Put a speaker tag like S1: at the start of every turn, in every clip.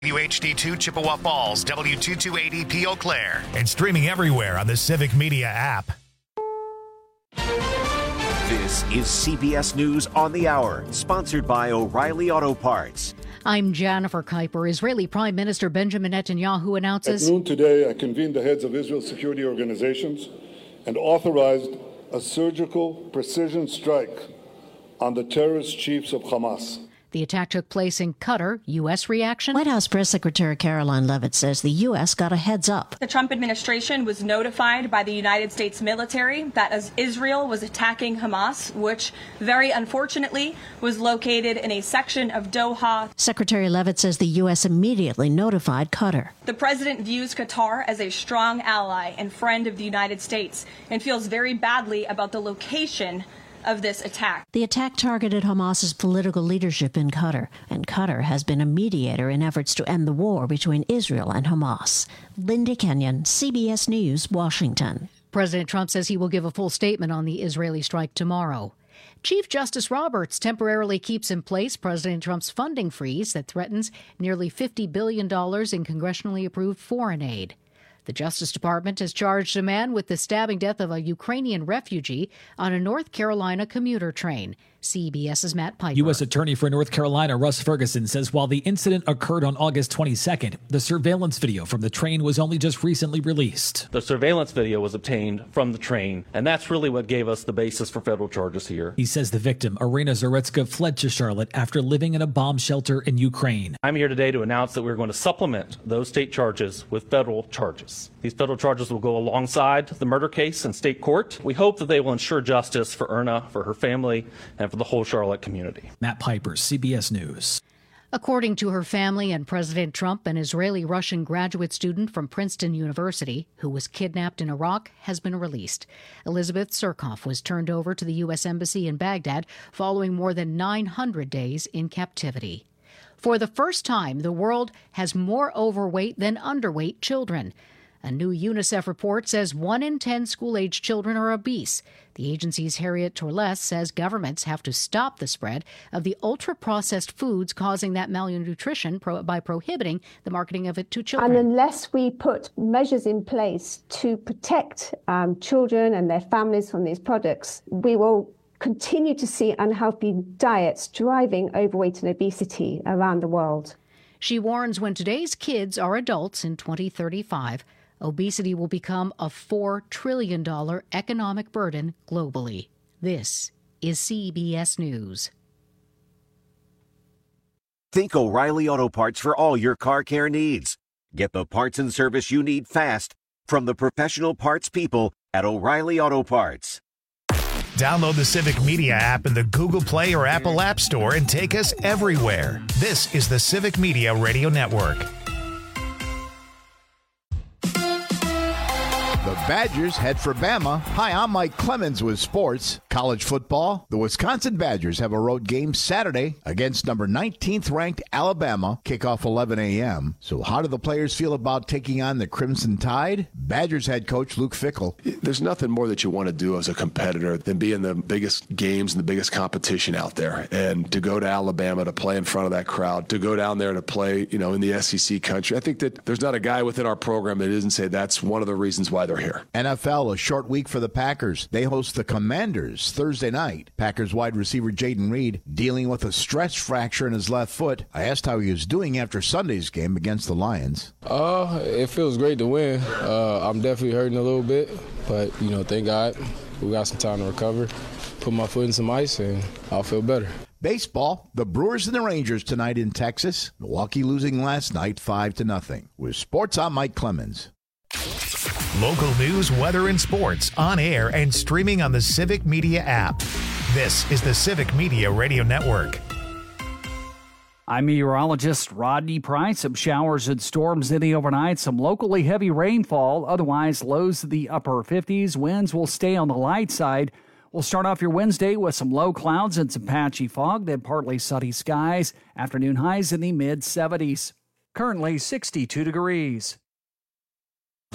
S1: WHD2 Chippewa Falls, W2280P Eau Claire, and streaming everywhere on the Civic Media app.
S2: This is CBS News on the Hour, sponsored by O'Reilly Auto Parts.
S3: I'm Jennifer Kuiper. Israeli Prime Minister Benjamin Netanyahu announces...
S4: At noon today, I convened the heads of Israel's security organizations and authorized a surgical precision strike on the terrorist chiefs of Hamas.
S3: The attack took place in Qatar. U.S. reaction?
S5: White House Press Secretary Caroline Leavitt says the U.S. got a heads up.
S6: The Trump administration was notified by the United States military that as Israel was attacking Hamas, which very unfortunately was located in a section of Doha.
S5: Secretary Leavitt says the U.S. immediately notified Qatar.
S6: The president views Qatar as a strong ally and friend of the United States and feels very badly about the location of this attack.
S5: The attack targeted Hamas's political leadership in Qatar, and Qatar has been a mediator in efforts to end the war between Israel and Hamas. Linda Kenyon, CBS News, Washington.
S3: President Trump says he will give a full statement on the Israeli strike tomorrow. Chief Justice Roberts temporarily keeps in place President Trump's funding freeze that threatens nearly $50 billion in congressionally approved foreign aid. The Justice Department has charged a man with the stabbing death of a Ukrainian refugee on a North Carolina commuter train. CBS's Matt Piper.
S7: U.S. Attorney for North Carolina Russ Ferguson says while the incident occurred on August 22nd, the surveillance video from the train was only just recently released.
S8: The surveillance video was obtained from the train, and that's really what gave us the basis for federal charges here.
S7: He says the victim, Irina Zaretska, fled to Charlotte after living in a bomb shelter in Ukraine.
S8: I'm here today to announce that we're going to supplement those state charges with federal charges. These federal charges will go alongside the murder case in state court. We hope that they will ensure justice for Irina, for her family, and for the whole Charlotte community.
S7: Matt Piper, CBS News.
S3: According to her family and President Trump, an Israeli-Russian graduate student from Princeton University who was kidnapped in Iraq has been released. Elizabeth Surkoff was turned over to the U.S. Embassy in Baghdad following more than 900 days in captivity. For the first time, the world has more overweight than underweight children. A new UNICEF report says 1 in 10 school-age children are obese. The agency's Harriet Torles says governments have to stop the spread of the ultra-processed foods causing that malnutrition by prohibiting the marketing of it to children.
S9: And unless we put measures in place to protect children and their families from these products, we will continue to see unhealthy diets driving overweight and obesity around the world.
S3: She warns when today's kids are adults in 2035, obesity will become a $4 trillion economic burden globally. This is CBS News.
S2: Think O'Reilly Auto Parts for all your car care needs. Get the parts and service you need fast from the professional parts people at O'Reilly Auto Parts.
S1: Download the Civic Media app in the Google Play or Apple App Store and take us everywhere. This is the Civic Media Radio Network.
S10: The Badgers head for Bama. Hi, I'm Mike Clemens with sports. College football. The Wisconsin Badgers have a road game Saturday against number 19th ranked Alabama. Kickoff 11 a.m. So how do the players feel about taking on the Crimson Tide? Badgers head coach Luke Fickell.
S11: There's nothing more that you want to do as a competitor than be in the biggest games and the biggest competition out there. And to go to Alabama to play in front of that crowd, to go down there to play, in the SEC country. I think that there's not a guy within our program that doesn't say that's one of the reasons why they're here.
S10: NFL, a short week for the Packers. They host the Commanders Thursday night. Packers wide receiver Jaden Reed dealing with a stress fracture in his left foot. I asked how he was doing after Sunday's game against the Lions.
S12: It feels great to win. I'm definitely hurting a little bit, but, thank God we got some time to recover. Put my foot in some ice, and I'll feel better.
S10: Baseball, the Brewers and the Rangers tonight in Texas. Milwaukee losing last night 5-0. With sports, I'm Mike Clemens.
S1: Local news, weather, and sports on air and streaming on the Civic Media app. This is the Civic Media Radio Network.
S13: I'm meteorologist Rodney Price. Some showers and storms in the overnight, some locally heavy rainfall. Otherwise, lows to the upper 50s. Winds will stay on the light side. We'll start off your Wednesday with some low clouds and some patchy fog, then partly sunny skies. Afternoon highs in the mid-70s. Currently 62 degrees.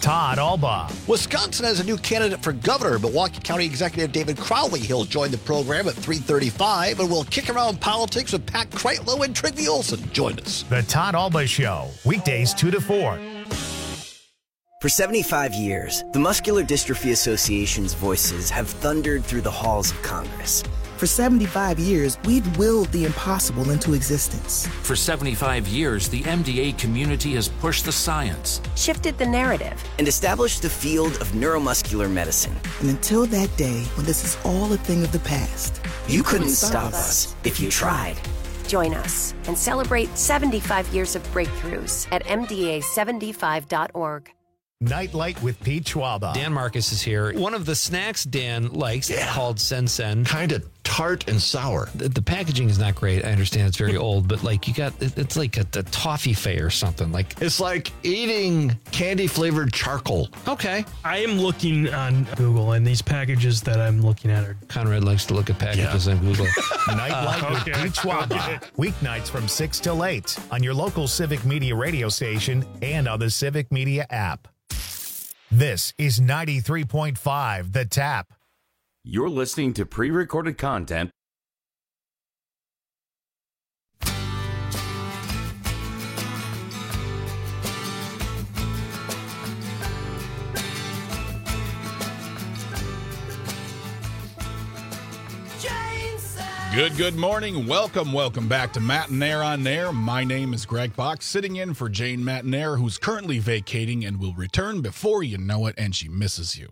S1: Todd Alba.
S14: Wisconsin has a new candidate for governor. Milwaukee County Executive David Crowley. He'll join the program at 3:35, and we'll kick around politics with Pat Kreitlow and Trygve Olson. Join us.
S1: The Todd Alba Show, weekdays 2 to 4.
S15: For 75 years, the Muscular Dystrophy Association's voices have thundered through the halls of Congress.
S16: For 75 years, we've willed the impossible into existence.
S17: For 75 years, the MDA community has pushed the science,
S15: shifted the narrative, and established the field of neuromuscular medicine.
S16: And until that day, when this is all a thing of the past,
S15: you couldn't stop us if you tried.
S18: Join us and celebrate 75 years of breakthroughs at MDA75.org.
S1: Nightlight with Pete Schwaba.
S19: Dan Marcus is here. One of the snacks Dan likes called Sen-Sen.
S20: Kind of tart and sour.
S19: The packaging is not great. I understand it's very old, but like it's like a toffee fay or something. Like
S20: it's like eating candy flavored charcoal.
S19: Okay.
S21: I am looking on Google, and these packages that I'm looking at are...
S19: Conrad likes to look at packages on Google.
S1: Nightlight with Pete Schwaba. Weeknights from 6 till 8 on your local Civic Media radio station and on the Civic Media app. This is 93.5 The Tap.
S22: You're listening to pre-recorded content.
S23: Good morning. Welcome back to Matt and Air on Air. My name is Greg Bach, sitting in for Jane Matinair, who's currently vacating and will return before you know it, and she misses you.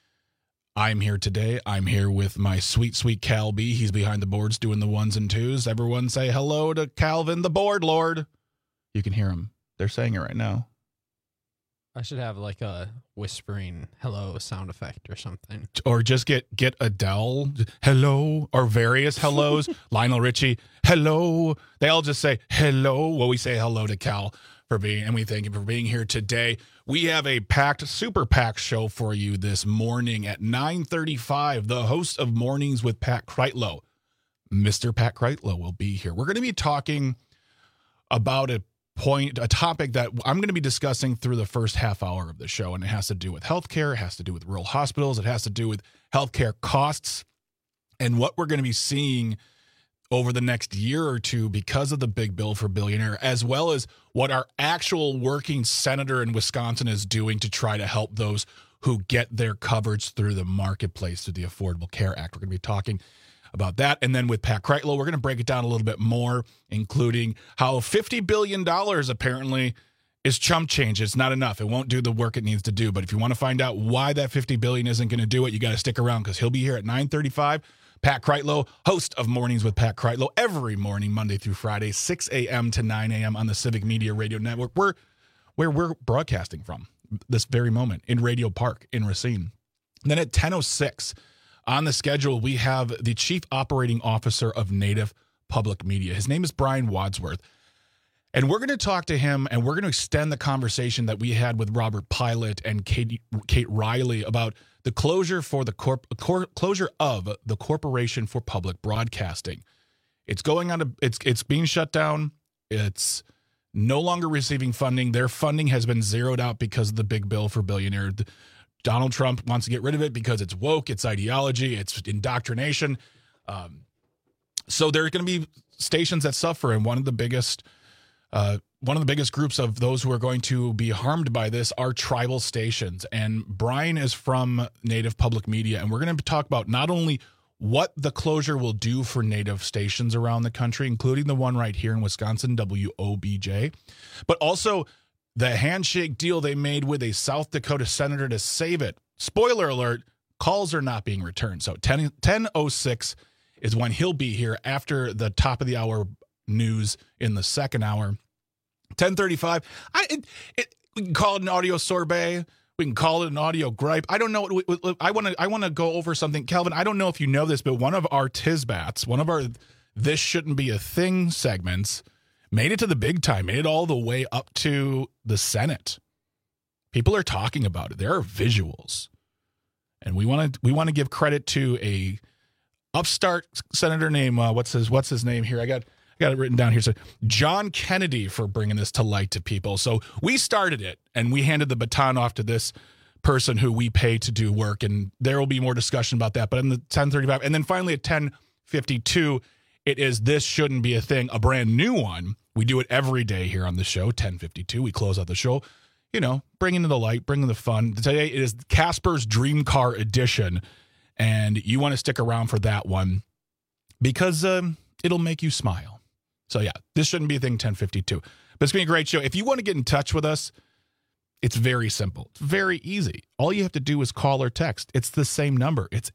S23: I'm here today. I'm here with my sweet, sweet Cal B. He's behind the boards doing the ones and twos. Everyone say hello to Calvin, the board lord. You can hear him. They're saying it right now.
S24: I should have like a whispering hello sound effect or something.
S23: Or just get Adele, hello, or various hellos. Lionel Richie, hello. They all just say hello. Well, we say hello to Cal for being, and we thank him for being here today. We have a super packed show for you this morning at 9:35. The host of Mornings with Pat Kreitlow, Mr. Pat Kreitlow, will be here. We're going to be talking about a topic that I'm going to be discussing through the first half hour of the show, and it has to do with healthcare, it has to do with rural hospitals, it has to do with healthcare costs, and what we're going to be seeing over the next year or two because of the big bill for billionaire, as well as what our actual working senator in Wisconsin is doing to try to help those who get their coverage through the marketplace, through the Affordable Care Act. We're going to be talking about that. And then with Pat Kreitlow, we're going to break it down a little bit more, including how $50 billion apparently is chump change. It's not enough. It won't do the work it needs to do. But if you want to find out why that $50 billion isn't going to do it, you got to stick around because he'll be here at 9:35. Pat Kreitlow, host of Mornings with Pat Kreitlow, every morning, Monday through Friday, 6 a.m. to 9 a.m. on the Civic Media Radio Network, where we're broadcasting from this very moment in Radio Park in Racine. And then at 10:06 on the schedule, we have the Chief Operating Officer of Native Public Media. His name is Brian Wadsworth. And we're going to talk to him, and we're going to extend the conversation that we had with Robert Pilot and Kate Riley about the closure for the closure of the Corporation for Public Broadcasting. It's going on. It's being shut down. It's no longer receiving funding. Their funding has been zeroed out because of the big bill for billionaire. Donald Trump wants to get rid of it because it's woke, it's ideology, it's indoctrination. So there are going to be stations that suffer, and one of the biggest groups of those who are going to be harmed by this are tribal stations. And Brian is from Native Public Media, and we're going to talk about not only what the closure will do for Native stations around the country, including the one right here in Wisconsin, WOBJ, but also the handshake deal they made with a South Dakota senator to save it. Spoiler alert, calls are not being returned. So 10:06 is when he'll be here after the top of the hour news in the second hour. 10:35, we can call it an audio sorbet. We can call it an audio gripe. I don't know. I want to go over something. Calvin, I don't know if you know this, but one of our Tisbats, one of our This Shouldn't Be a Thing segments, made it to the big time, made it all the way up to the Senate. People are talking about it. There are visuals. And we want to give credit to a upstart senator named what's his name here? I Got it written down here. So John Kennedy for bringing this to light to people. So we started it, and we handed the baton off to this person who we pay to do work, and there will be more discussion about that. But in the 10:35, and then finally at 10:52, it is This Shouldn't Be a Thing, a brand new one. We do it every day here on the show. 10:52, we close out the show. You know, bringing the light, bringing the fun. Today it is Casper's Dream Car Edition, and you want to stick around for that one because it'll make you smile. So, yeah, This Shouldn't Be a Thing, 10:52. But it's been a great show. If you want to get in touch with us, it's very simple. It's very easy. All you have to do is call or text. It's the same number. It's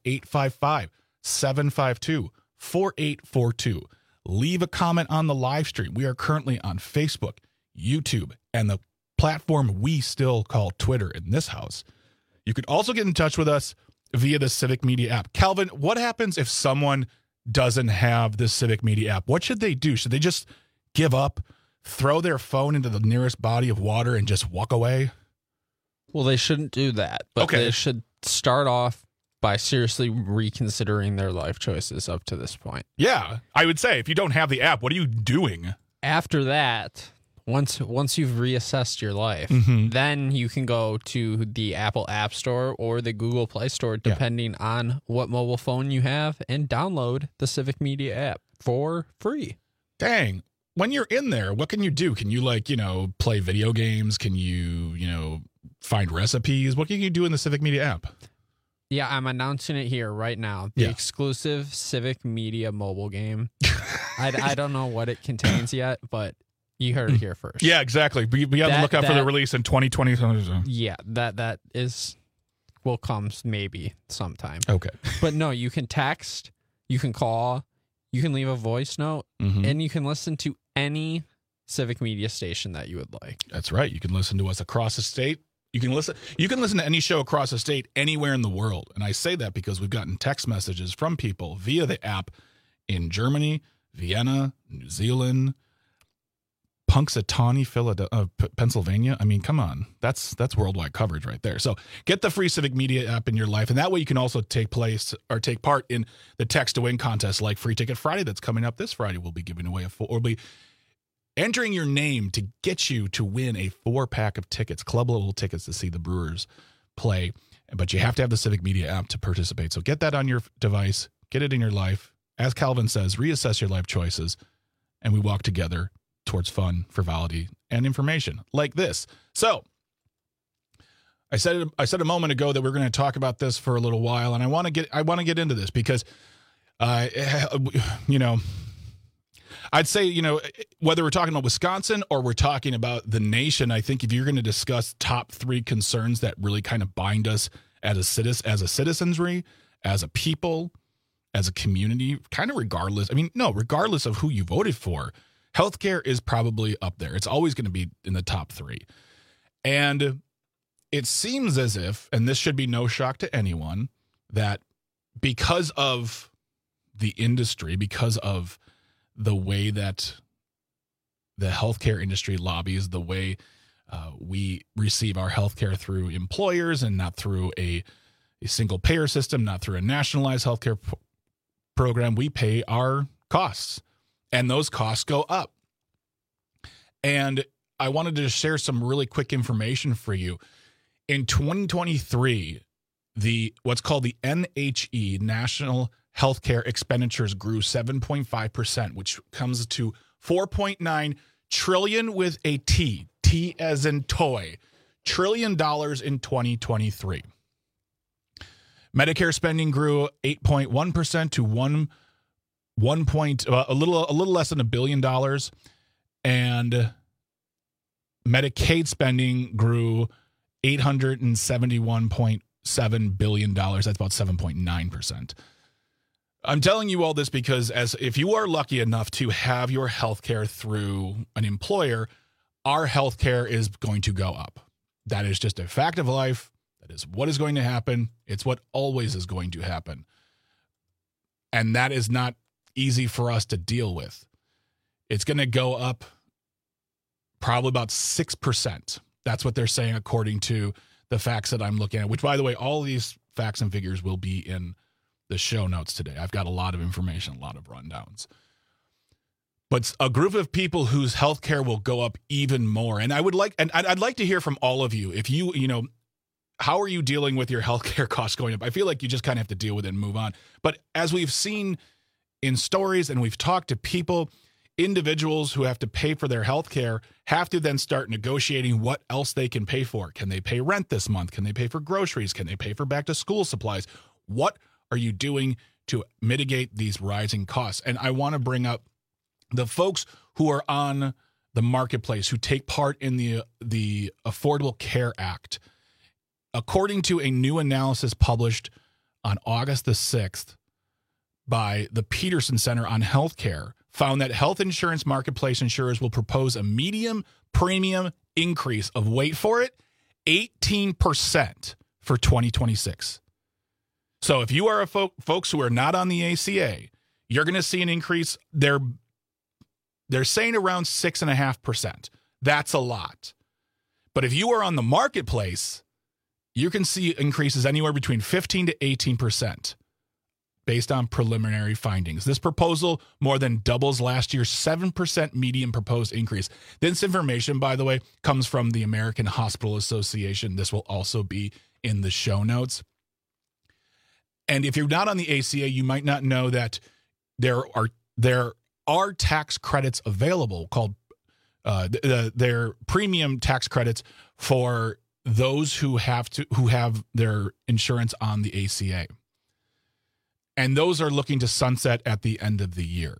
S23: 855-752-4842. Leave a comment on the live stream. We are currently on Facebook, YouTube, and the platform we still call Twitter in this house. You can also get in touch with us via the Civic Media app. Calvin, what happens if someone doesn't have the Civic Media app? What should they do? Should they just give up, throw their phone into the nearest body of water, and just walk away?
S24: Well, they shouldn't do that, but they should start off by seriously reconsidering their life choices up to this point.
S23: Yeah, I would say if you don't have the app, what are you doing?
S24: After that, once you've reassessed your life, then you can go to the Apple App Store or the Google Play Store, depending on what mobile phone you have, and download the Civic Media app for free.
S23: Dang. When you're in there, what can you do? Can you, play video games? Can you, find recipes? What can you do in the Civic Media app?
S24: Yeah, I'm announcing it here right now. The exclusive Civic Media mobile game. I don't know what it contains yet, but you heard it here first.
S23: Yeah, exactly. Be on the lookout for the release in 2020.
S24: Yeah, that will come maybe sometime.
S23: Okay.
S24: But no, you can text, you can call, you can leave a voice note, and you can listen to any Civic Media station that you would like.
S23: That's right. You can listen to us across the state. You can listen to any show across the state anywhere in the world. And I say that because we've gotten text messages from people via the app in Germany, Vienna, New Zealand, Punxsutawney, Pennsylvania. I mean, come on. That's worldwide coverage right there. So get the free Civic Media app in your life. And that way you can also take part in the Text to Win contest like Free Ticket Friday that's coming up this Friday. We'll be giving away we'll be entering your name to get you to win a 4-pack of tickets, club level tickets to see the Brewers play. But you have to have the Civic Media app to participate. So get that on your device, get it in your life. As Calvin says, reassess your life choices, and we walk together towards fun, frivolity, and information like this. So I said a moment ago that we're going to talk about this for a little while, and I want to get into this because I'd say, whether we're talking about Wisconsin or we're talking about the nation, I think if you're going to discuss top 3 concerns that really kind of bind us as a citizenry, as a people, as a community, kind of regardless of who you voted for, healthcare is probably up there. It's always going to be in the top 3. And it seems as if, and this should be no shock to anyone, that because of the industry, because of the way that the healthcare industry lobbies, the way we receive our healthcare through employers and not through a single payer system, not through a nationalized healthcare program, we pay our costs, and those costs go up. And I wanted to share some really quick information for you. In 2023, what's called the NHE, National Healthcare Expenditures, grew 7.5%, which comes to $4.9 trillion with a T as in toy, $1 trillion in 2023. Medicare spending grew 8.1% to a little less than $1 billion, and Medicaid spending grew $871.7 billion. That's about 7.9%. I'm telling you all this because if you are lucky enough to have your health care through an employer, our health care is going to go up. That is just a fact of life. That is what is going to happen. It's what always is going to happen. And that is not easy for us to deal with. It's going to go up probably about 6%. That's what they're saying according to the facts that I'm looking at, which, by the way, all these facts and figures will be in the show notes today. I've got a lot of information, a lot of rundowns. but a group of people whose health care will go up even more. And I'd like to hear from all of you. If how are you dealing with your health care costs going up? I feel like you just kind of have to deal with it and move on. But as we've seen in stories and we've talked to people, individuals who have to pay for their health care have to then start negotiating what else they can pay for. Can they pay rent this month? Can they pay for groceries? Can they pay for back to school supplies? What are you doing to mitigate these rising costs? And I want to bring up the folks who are on the marketplace, who take part in the Affordable Care Act. According to a new analysis published on August the 6th by the Peterson Center on Healthcare, found that health insurance marketplace insurers will propose a medium premium increase of, wait for it, 18% for 2026. So if you are folks who are not on the ACA, you're going to see an increase. They're saying around 6.5%. That's a lot. But if you are on the marketplace, you can see increases anywhere between 15 to 18% based on preliminary findings. This proposal more than doubles last year's 7% median proposed increase. This information, by the way, comes from the American Hospital Association. This will also be in the show notes. And if you're not on the ACA, you might not know that there are tax credits available called their premium tax credits for those who have their insurance on the ACA. And those are looking to sunset at the end of the year.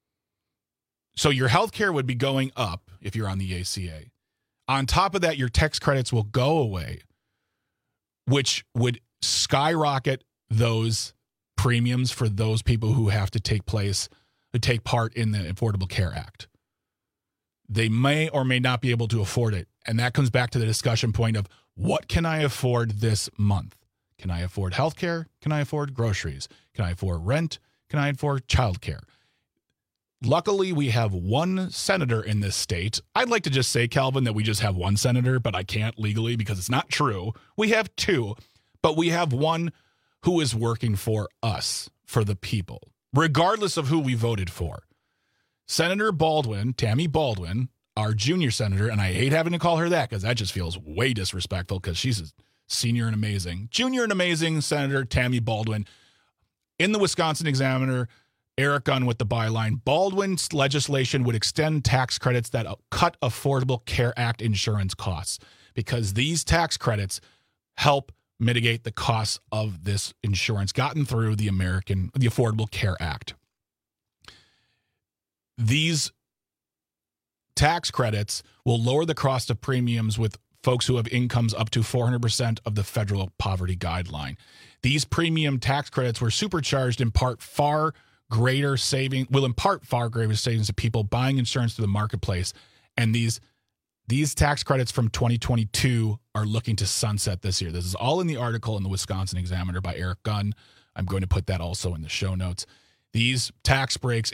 S23: So your health care would be going up if you're on the ACA. On top of that, your tax credits will go away, which would skyrocket those premiums for those people who have to take part in the Affordable Care Act. They may or may not be able to afford it. And that comes back to the discussion point of, what can I afford this month? Can I afford health care? Can I afford groceries? Can I afford rent? Can I afford childcare? Luckily, we have one senator in this state. I'd like to just say, Calvin, that we just have one senator, but I can't legally because it's not true. We have two, but we have one who is working for us, for the people, regardless of who we voted for. Senator Baldwin, Tammy Baldwin, our junior senator, and I hate having to call her that because that just feels way disrespectful because she's a senior and amazing. Junior and amazing Senator Tammy Baldwin. In the Wisconsin Examiner, Eric Gunn with the byline, Baldwin's legislation would extend tax credits that cut Affordable Care Act insurance costs because these tax credits help mitigate the costs of this insurance gotten through the Affordable Care Act. These tax credits will lower the cost of premiums with folks who have incomes up to 400% of the federal poverty guideline. These premium tax credits were supercharged in part far greater savings to people buying insurance through the marketplace. And these tax credits from 2022 are looking to sunset this year. This is all in the article in the Wisconsin Examiner by Eric Gunn. I'm going to put that also in the show notes. These tax breaks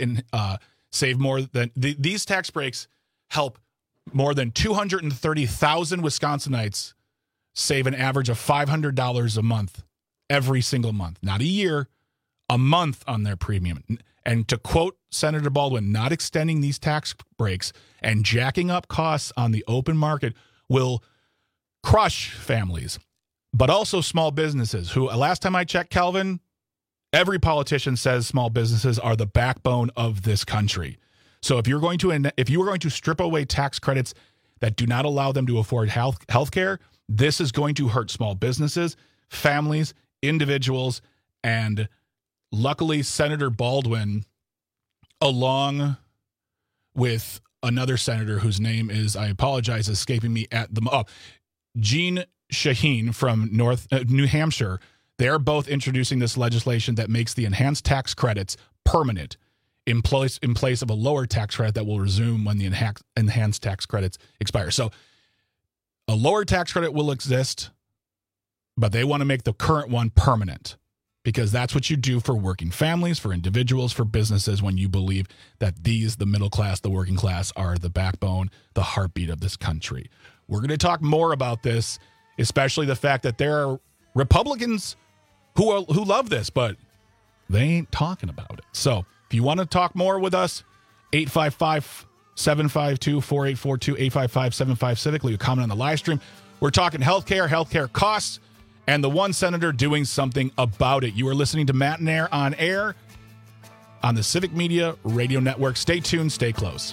S23: these tax breaks help more than 230,000 Wisconsinites save an average of $500 a month every single month. Not a year, a month on their premium. And to quote Senator Baldwin, not extending these tax breaks and jacking up costs on the open market will crush families, but also small businesses who, last time I checked, Calvin, every politician says small businesses are the backbone of this country. So if you are going to strip away tax credits that do not allow them to afford health care, this is going to hurt small businesses, families, individuals, and luckily Senator Baldwin, along with another senator whose name is, I apologize, escaping me at the Jeanne Shaheen from New Hampshire, they're both introducing this legislation that makes the enhanced tax credits permanent in place of a lower tax credit that will resume when the enhanced tax credits expire. So a lower tax credit will exist, but they want to make the current one permanent because that's what you do for working families, for individuals, for businesses when you believe that the middle class, the working class, are the backbone, the heartbeat of this country. We're going to talk more about this, especially the fact that there are Republicans who love this, but they ain't talking about it. So if you want to talk more with us, 855-752-4842, 855-75-CIVIC. Leave a comment on the live stream. We're talking healthcare costs, and the one senator doing something about it. You are listening to Matt and Air on air on the Civic Media Radio Network. Stay tuned. Stay close.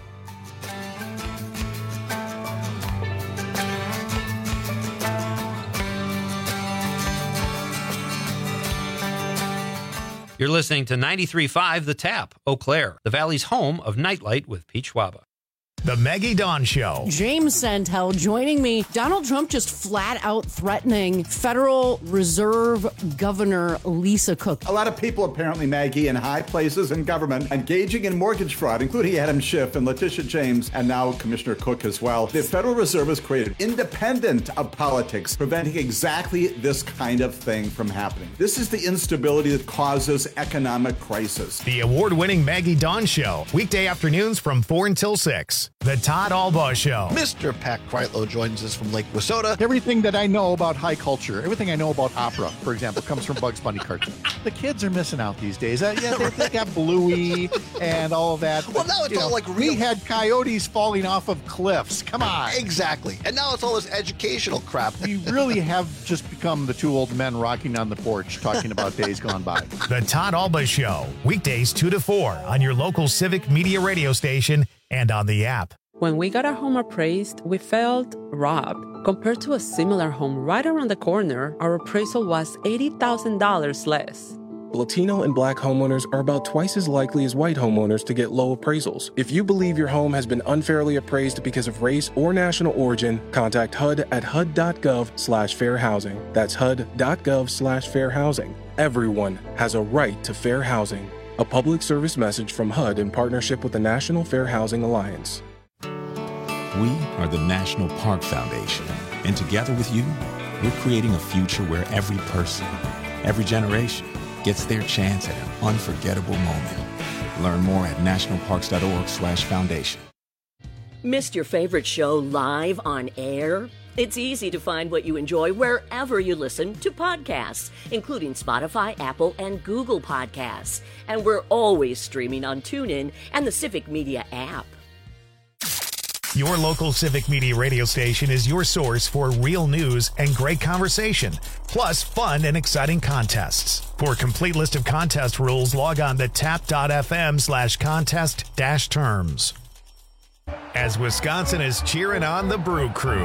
S19: You're listening to 93.5 The Tap, Eau Claire, the Valley's home of Nightlight with Pete Schwaba.
S1: The Maggie Dawn Show.
S4: James Santel joining me. Donald Trump just flat out threatening Federal Reserve Governor Lisa Cook.
S5: A lot of people, apparently, Maggie, in high places in government, engaging in mortgage fraud, including Adam Schiff and Letitia James, and now Commissioner Cook as well. The Federal Reserve has created, independent of politics, preventing exactly this kind of thing from happening. This is the instability that causes economic crisis.
S1: The award-winning Maggie Dawn Show. Weekday afternoons from 4 until 6. The Todd Albaugh Show.
S14: Mr. Pat Kreitlow joins us from Lake Wissota.
S10: Everything that I know about high culture, everything I know about opera, for example, comes from Bugs Bunny cartoons. The kids are missing out these days. They got Bluey and all of that.
S14: Well, now it's all like real.
S10: We had coyotes falling off of cliffs. Come on.
S14: Exactly. And now it's all this educational crap.
S10: We really have just become the two old men rocking on the porch talking about days gone by.
S1: The Todd Albaugh Show. Weekdays 2 to 4 on your local Civic Media radio station and on the app.
S6: When we got our home appraised, we felt robbed. Compared to a similar home right around the corner, our appraisal was $80,000 less.
S8: Latino and Black homeowners are about twice as likely as white homeowners to get low appraisals. If you believe your home has been unfairly appraised because of race or national origin, contact HUD at HUD.gov/fair housing. That's HUD.gov/fair housing. Everyone has a right to fair housing. A public service message from HUD in partnership with the National Fair Housing Alliance.
S25: We are the National Park Foundation, and together with you, we're creating a future where every person, every generation, gets their chance at an unforgettable moment. Learn more at nationalparks.org/foundation.
S26: Missed your favorite show live on air? It's easy to find what you enjoy wherever you listen to podcasts, including Spotify, Apple, and Google Podcasts. And we're always streaming on TuneIn and the Civic Media app.
S1: Your local Civic Media radio station is your source for real news and great conversation, plus fun and exciting contests. For a complete list of contest rules, log on to tap.fm/contest-terms. As Wisconsin is cheering on the Brew Crew.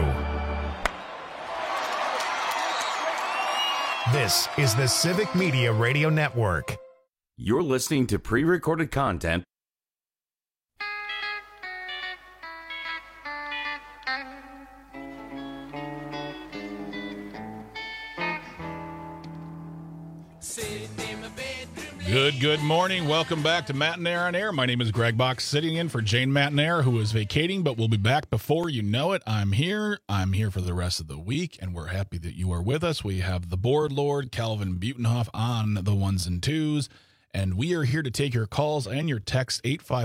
S1: This is the Civic Media Radio Network.
S22: You're listening to pre-recorded content.
S23: Good morning. Welcome back to Matt and Air on Air. My name is Greg Box, sitting in for Jane Matt and Air, who is vacating, but we'll be back before you know it. I'm here for the rest of the week, and we're happy that you are with us. We have the board lord, Calvin Butenhoff, on the ones and twos, and we are here to take your calls and your texts,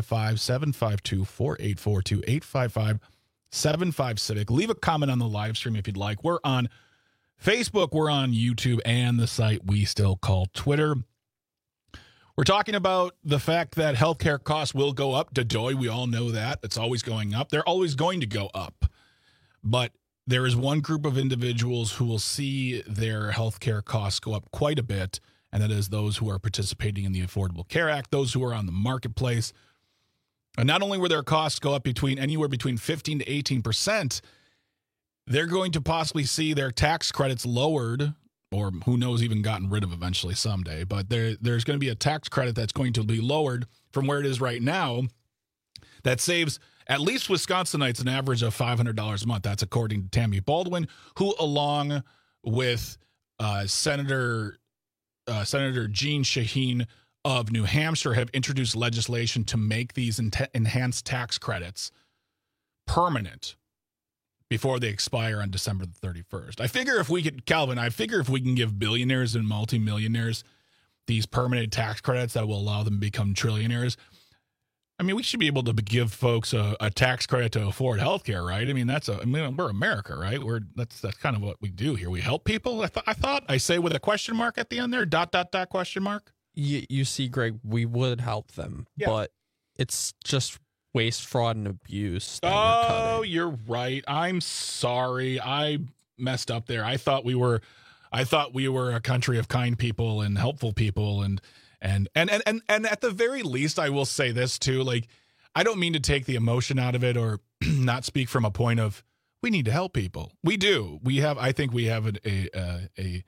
S23: 855-752-4842, 855-75-CIVIC. Leave a comment on the live stream if you'd like. We're on Facebook, we're on YouTube, and the site we still call Twitter. We're talking about the fact that healthcare costs will go up. Dodoy, we all know that. It's always going up. They're always going to go up. But there is one group of individuals who will see their healthcare costs go up quite a bit, and that is those who are participating in the Affordable Care Act, those who are on the marketplace. And not only will their costs go up anywhere between 15 to 18%, they're going to possibly see their tax credits lowered, or who knows, even gotten rid of eventually someday. But there's going to be a tax credit that's going to be lowered from where it is right now that saves at least Wisconsinites an average of $500 a month. That's according to Tammy Baldwin, who, along with Senator Jeanne Shaheen of New Hampshire, have introduced legislation to make these enhanced tax credits permanent before they expire on December the 31st. I figure if we can give billionaires and multimillionaires these permanent tax credits that will allow them to become trillionaires, I mean, we should be able to give folks a tax credit to afford health care, right? I mean, we're America, right? That's kind of what we do here. We help people. I say with a question mark at the end there, ... question mark.
S24: You see, Greg, we would help them,
S23: yeah.
S24: But It's just waste, fraud, and abuse.
S23: Oh, you're right. I'm sorry. I messed up there. I thought we were a country of kind people and helpful people, and at the very least, I will say this too. Like, I don't mean to take the emotion out of it or not speak from a point of we need to help people. We do. I think we have a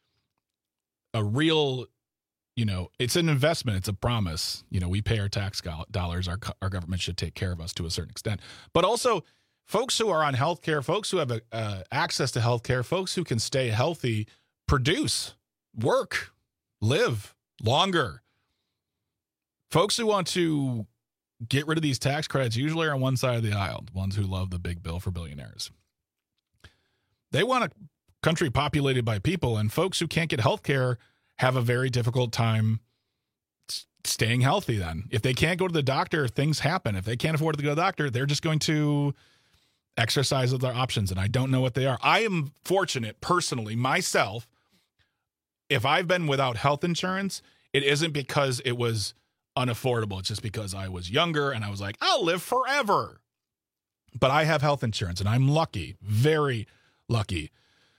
S23: real, it's an investment. It's a promise. We pay our tax dollars. Our government should take care of us to a certain extent. But also, folks who are on healthcare, folks who have access to healthcare, folks who can stay healthy, produce, work, live longer. Folks who want to get rid of these tax credits usually are on one side of the aisle, the ones who love the big bill for billionaires. They want a country populated by people, and folks who can't get healthcare have a very difficult time staying healthy then. If they can't go to the doctor, things happen. If they can't afford to go to the doctor, they're just going to exercise other options, and I don't know what they are. I am fortunate, personally, myself, if I've been without health insurance, it isn't because it was unaffordable. It's just because I was younger, and I was like, I'll live forever. But I have health insurance, and I'm lucky, very lucky.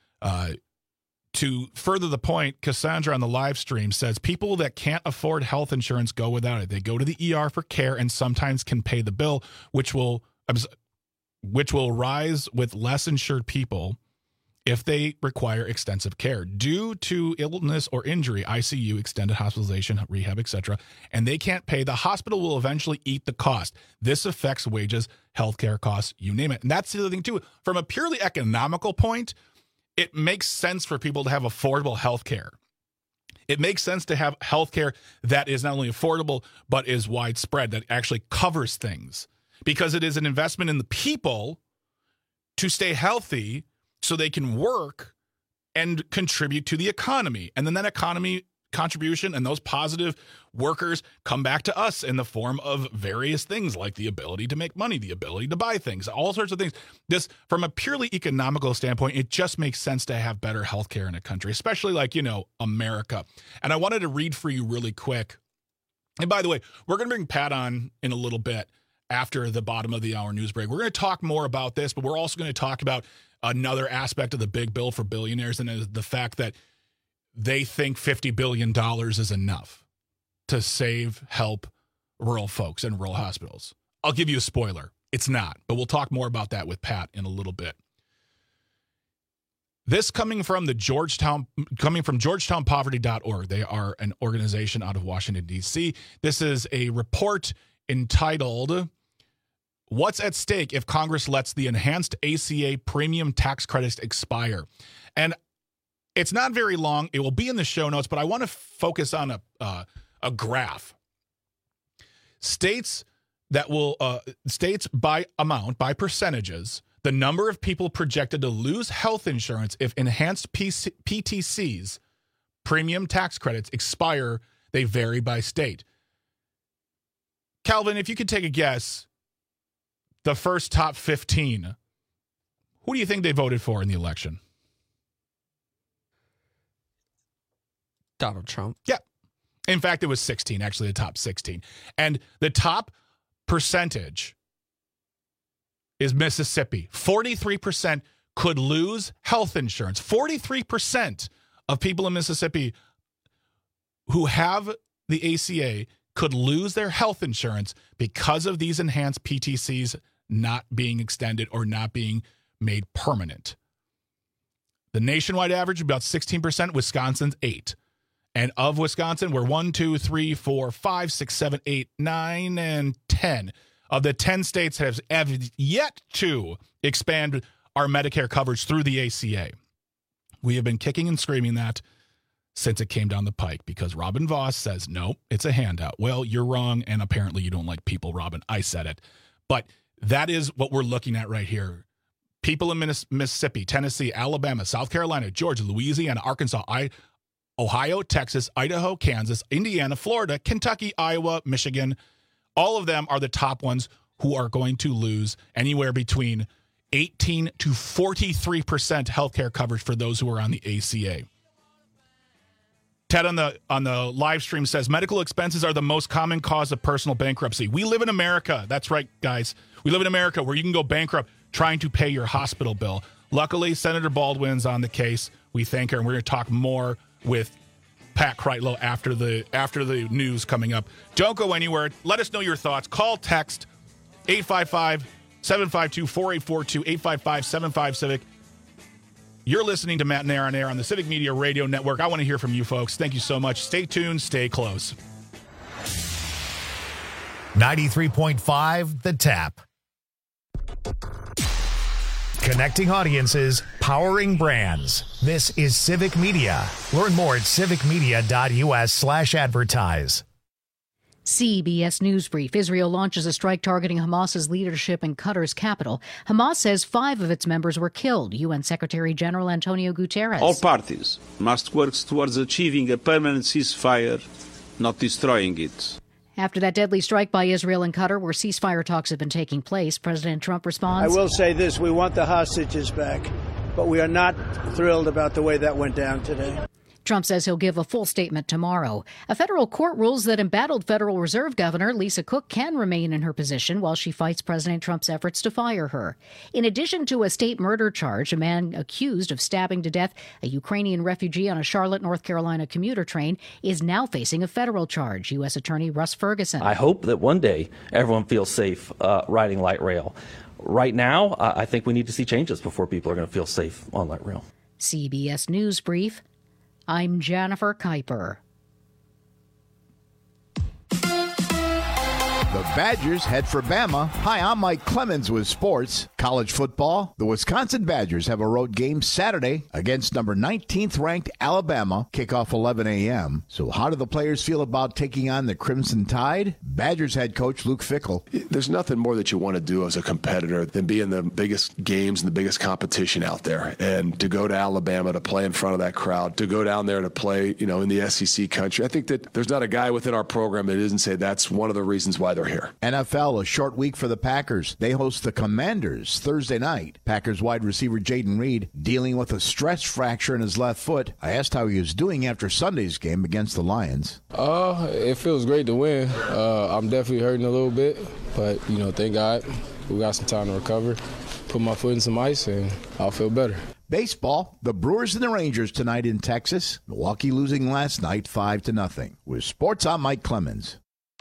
S23: To further the point, Cassandra on the live stream says people that can't afford health insurance go without it. They go to the ER for care and sometimes can pay the bill, which will rise with less insured people if they require extensive care due to illness or injury, ICU, extended hospitalization, rehab, etc. And they can't pay. The hospital will eventually eat the cost. This affects wages, healthcare costs, you name it. And that's the other thing too. From a purely economical point, it makes sense for people to have affordable health care. It makes sense to have health care that is not only affordable, but is widespread, that actually covers things, because it is an investment in the people to stay healthy so they can work and contribute to the economy. And then that economy contribution and those positive workers come back to us in the form of various things like the ability to make money, the ability to buy things, all sorts of things. This, from a purely economical standpoint, it just makes sense to have better healthcare in a country, especially like, America. And I wanted to read for you really quick. And by the way, we're going to bring Pat on in a little bit after the bottom of the hour news break. We're going to talk more about this, but we're also going to talk about another aspect of the big bill for billionaires, and the fact that they think $50 billion is enough to help rural folks and rural hospitals. I'll give you a spoiler. It's not, but we'll talk more about that with Pat in a little bit. This coming from GeorgetownPoverty.org. They are an organization out of Washington, D.C. This is a report entitled, "What's at Stake If Congress Lets the Enhanced ACA Premium Tax Credits Expire?" And it's not very long. It will be in the show notes, but I want to focus on a graph. States by amount, by percentages, the number of people projected to lose health insurance if enhanced PTCs, premium tax credits, expire. They vary by state. Calvin, if you could take a guess, the first top 15, who do you think they voted for in the election?
S24: Donald Trump.
S23: Yeah. In fact, it was 16, actually, the top 16. And the top percentage is Mississippi. 43% could lose health insurance. 43% of people in Mississippi who have the ACA could lose their health insurance because of these enhanced PTCs not being extended or not being made permanent. The nationwide average, about 16%. Wisconsin's 8%. And of Wisconsin, we're 1, 2, 3, 4, 5, 6, 7, 8, 9, and 10. Of the 10 states that have yet to expand our Medicare coverage through the ACA. We have been kicking and screaming that since it came down the pike, because Robin Voss says, no, it's a handout. Well, you're wrong, and apparently you don't like people, Robin. I said it. But that is what we're looking at right here. People in Mississippi, Tennessee, Alabama, South Carolina, Georgia, Louisiana, Arkansas, Ohio, Texas, Idaho, Kansas, Indiana, Florida, Kentucky, Iowa, Michigan. All of them are the top ones who are going to lose anywhere between 18 to 43% healthcare coverage for those who are on the ACA. Ted on the live stream says medical expenses are the most common cause of personal bankruptcy. We live in America. That's right, guys. We live in America where you can go bankrupt trying to pay your hospital bill. Luckily, Senator Baldwin's on the case. We thank her, and we're going to talk more with Pat Kreitlow after the news coming up. Don't go anywhere. Let us know your thoughts. Call, text 855-752-4842, 855-75-CIVIC. You're listening to Matt and Aaron on Air on the Civic Media Radio Network. I want to hear from you folks. Thank you so much. Stay tuned. Stay close.
S1: 93.5 The Tap. Connecting audiences, powering brands. This is Civic Media. Learn more at civicmedia.us/advertise.
S2: CBS News Brief. Israel launches a strike targeting Hamas's leadership in Qatar's capital. Hamas says 5 of its members were killed. UN Secretary General Antonio Guterres.
S3: All parties must work towards achieving a permanent ceasefire, not destroying it.
S2: After that deadly strike by Israel and Qatar, where ceasefire talks have been taking place, President Trump responds.
S7: I will say this, we want the hostages back, but we are not thrilled about the way that went down today.
S2: Trump says he'll give a full statement tomorrow. A federal court rules that embattled Federal Reserve Governor Lisa Cook can remain in her position while she fights President Trump's efforts to fire her. In addition to a state murder charge, a man accused of stabbing to death a Ukrainian refugee on a Charlotte, North Carolina commuter train is now facing a federal charge. U.S. Attorney Russ Ferguson.
S9: I hope that one day everyone feels safe riding light rail. Right now, I think we need to see changes before people are going to feel safe on light rail.
S2: CBS News Brief. I'm Jennifer Kuiper.
S10: The Badgers head for Bama. Hi, I'm Mike Clemens with sports. College football. The Wisconsin Badgers have a road game Saturday against number 19th ranked Alabama. Kickoff 11 a.m. So how do the players feel about taking on the Crimson Tide? Badgers head coach Luke Fickell.
S11: There's nothing more that you want to do as a competitor than be in the biggest games and the biggest competition out there. And to go to Alabama to play in front of that crowd, to go down there to play, in the SEC country. I think that there's not a guy within our program that isn't say that's one of the reasons why they're here.
S10: NFL, a short week for the Packers. They host the Commanders Thursday night. Packers wide receiver Jaden Reed dealing with a stress fracture in his left foot. I asked how he was doing after Sunday's game against the Lions.
S12: It feels great to win. I'm definitely hurting a little bit, but, thank God we got some time to recover. Put my foot in some ice, and I'll feel better.
S10: Baseball, the Brewers and the Rangers tonight in Texas. Milwaukee losing last night 5-0. With sports, I'm Mike Clemens.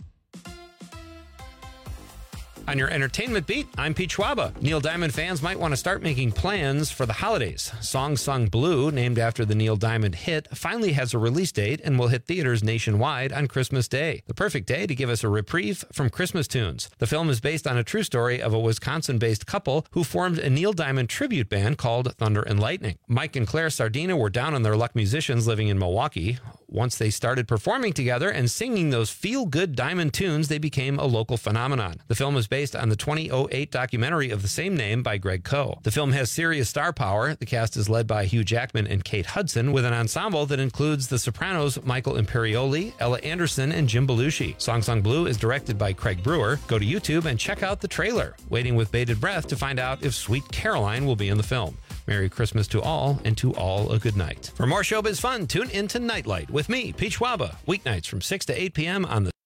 S19: On your entertainment beat, I'm Pete Schwaba. Neil Diamond fans might want to start making plans for the holidays. Song Sung Blue, named after the Neil Diamond hit, finally has a release date and will hit theaters nationwide on Christmas Day. The perfect day to give us a reprieve from Christmas tunes. The film is based on a true story of a Wisconsin-based couple who formed a Neil Diamond tribute band called Thunder and Lightning. Mike and Claire Sardina were down on their luck musicians living in Milwaukee. Once they started performing together and singing those feel-good Diamond tunes, they became a local phenomenon. The film is based on the 2008 documentary of the same name by Greg Coe. The film has serious star power. The cast is led by Hugh Jackman and Kate Hudson, with an ensemble that includes The Sopranos' Michael Imperioli, Ella Anderson, and Jim Belushi. Song Sung Blue is directed by Craig Brewer. Go to YouTube and check out the trailer. Waiting with bated breath to find out if Sweet Caroline will be in the film. Merry Christmas to all, and to all a good night. For more showbiz fun, tune into Nightlight with me, Pete Schwaba, weeknights from 6 to 8 p.m. on the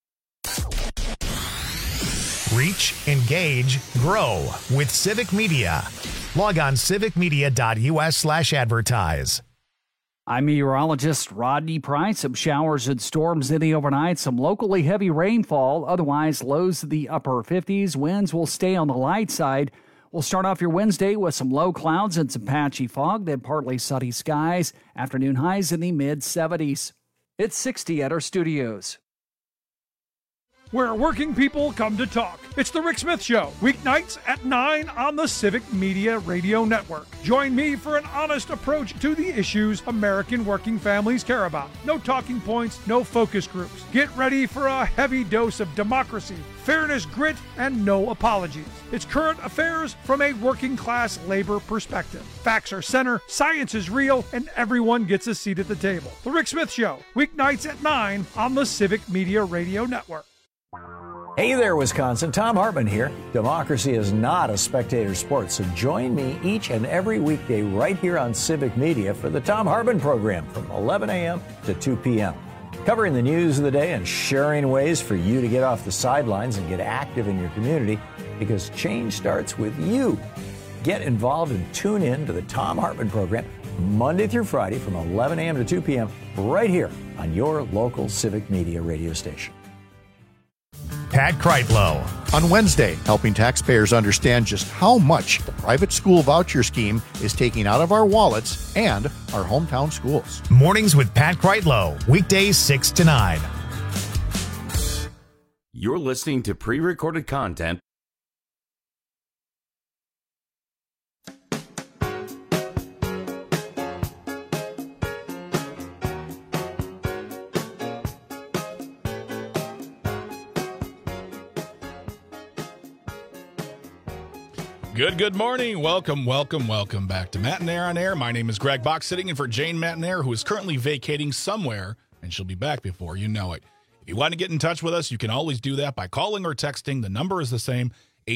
S1: Reach, engage, grow with Civic Media. Log on civicmedia.us/advertise.
S13: I'm meteorologist Rodney Price. Some showers and storms in the overnight, some locally heavy rainfall, otherwise lows in the upper 50s. Winds will stay on the light side. We'll start off your Wednesday with some low clouds and some patchy fog, then partly sunny skies. Afternoon highs in the mid-70s. It's 60 at our studios.
S27: Where working people come to talk. It's The Rick Smith Show, weeknights at 9 on the Civic Media Radio Network. Join me for an honest approach to the issues American working families care about. No talking points, no focus groups. Get ready for a heavy dose of democracy, fairness, grit, and no apologies. It's current affairs from a working class labor perspective. Facts are center, science is real, and everyone gets a seat at the table. The Rick Smith Show, weeknights at 9 on the Civic Media Radio Network.
S4: Hey there, Wisconsin. Tom Hartman here. Democracy is not a spectator sport, so join me each and every weekday right here on Civic Media for the Tom Hartman program from 11 a.m. to 2 p.m. Covering the news of the day and sharing ways for you to get off the sidelines and get active in your community, because change starts with you. Get involved and tune in to the Tom Hartman program Monday through Friday from 11 a.m. to 2 p.m. right here on your local Civic Media radio station.
S1: Pat Kreitlow.
S15: On Wednesday, helping taxpayers understand just how much the private school voucher scheme is taking out of our wallets and our hometown schools.
S1: Mornings with Pat Kreitlow, weekdays 6 to 9.
S22: You're listening to pre-recorded content.
S23: Good morning. Welcome back to Matinaire on Air. My name is Greg Bach, sitting in for Jane Matinaire, who is currently vacating somewhere, and she'll be back before you know it. If you want to get in touch with us, you can always do that by calling or texting. The number is the same,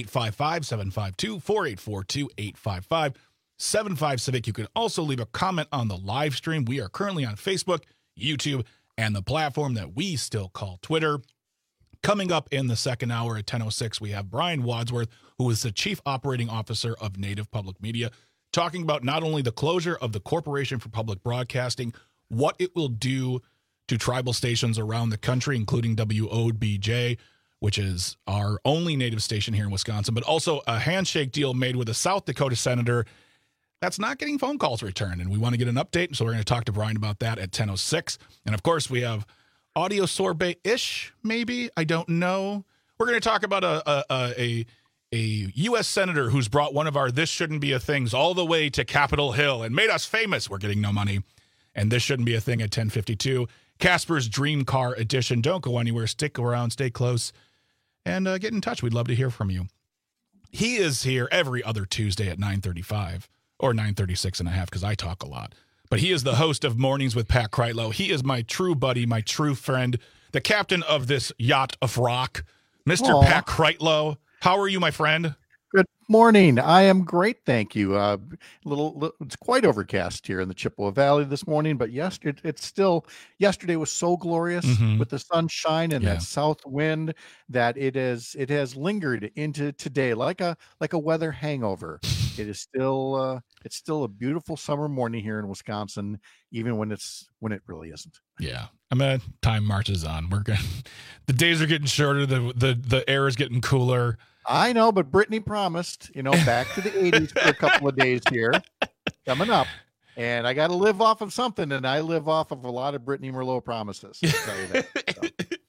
S23: 855-752-4842, 855-75-CIVIC. You can also leave a comment on the live stream. We are currently on Facebook, YouTube, and the platform that we still call Twitter. Coming up in the second hour at 10:06, we have Brian Wadsworth, who is the Chief Operating Officer of Native Public Media, talking about not only the closure of the Corporation for Public Broadcasting, what it will do to tribal stations around the country, including WOBJ, which is our only Native station here in Wisconsin, but also a handshake deal made with a South Dakota senator that's not getting phone calls returned. And we want to get an update, so we're going to talk to Brian about that at 10:06. And, of course, we have audio sorbet-ish, maybe. I don't know. We're going to talk about a U.S. senator who's brought one of our This Shouldn't Be a Things all the way to Capitol Hill and made us famous. We're getting no money. And This Shouldn't Be a Thing at 10:52. Casper's Dream Car Edition. Don't go anywhere. Stick around. Stay close. And get in touch. We'd love to hear from you. He is here every other Tuesday at 9:35 or 9:36 and a half because I talk a lot. But he is the host of Mornings with Pat Kreitlow. He is my true buddy, my true friend, the captain of this yacht of rock, Mr. Pat Kreitlow. How are you, my friend?
S15: Good morning. I am great, thank you. It's quite overcast here in the Chippewa Valley this morning, but yesterday was so glorious with the sunshine and that south wind that it has lingered into today like a weather hangover. It is still it's still a beautiful summer morning here in Wisconsin, even when it really isn't.
S23: Yeah. Time marches on. The days are getting shorter, the air is getting cooler.
S15: I know, but Brittany promised, back to the 80s for a couple of days here coming up. And I got to live off of something, and I live off of a lot of Brittany Merlot promises. I'll tell you that. So.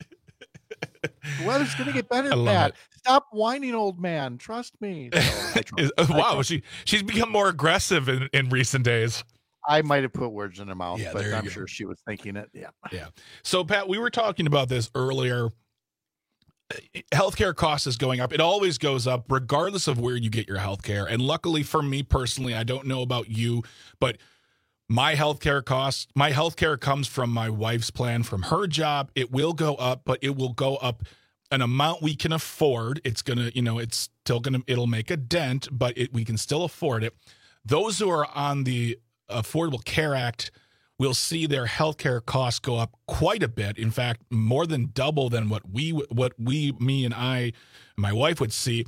S15: The weather's going to get better than that. Stop whining, old man. Trust me. So
S23: wow, she's become more aggressive in recent days.
S15: I might have put words in her mouth, but I'm sure she was thinking it. Yeah.
S23: So, Pat, we were talking about this earlier. Healthcare cost is going up. It always goes up regardless of where you get your healthcare. And luckily for me personally, I don't know about you, but my healthcare comes from my wife's plan, from her job. It will go up, but it will go up an amount we can afford. It's going to, it'll make a dent, but we can still afford it. Those who are on the Affordable Care Act will see their healthcare costs go up quite a bit. In fact, more than double than what me and my wife would see.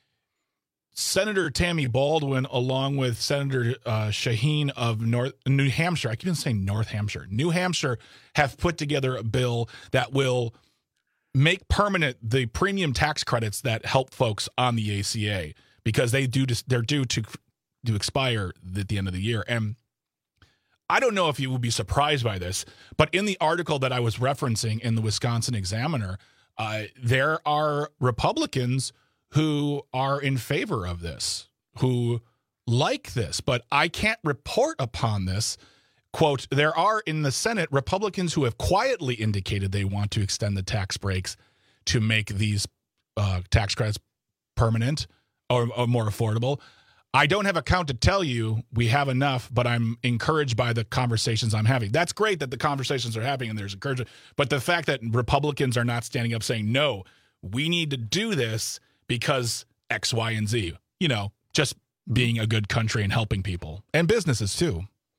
S23: Senator Tammy Baldwin, along with Senator Shaheen of New Hampshire, I keep on saying North Hampshire, New Hampshire, have put together a bill that will make permanent the premium tax credits that help folks on the ACA, because they're due to expire at the end of the year. And I don't know if you will be surprised by this, but in the article that I was referencing in the Wisconsin Examiner, there are Republicans who are in favor of this, who like this, but I can't report upon this. Quote, there are in the Senate Republicans who have quietly indicated they want to extend the tax breaks to make these tax credits permanent or more affordable. I don't have a count to tell you we have enough, but I'm encouraged by the conversations I'm having. That's great that the conversations are happening and there's encouragement. But the fact that Republicans are not standing up saying, no, we need to do this because X, Y, and Z, just being a good country and helping people and businesses too.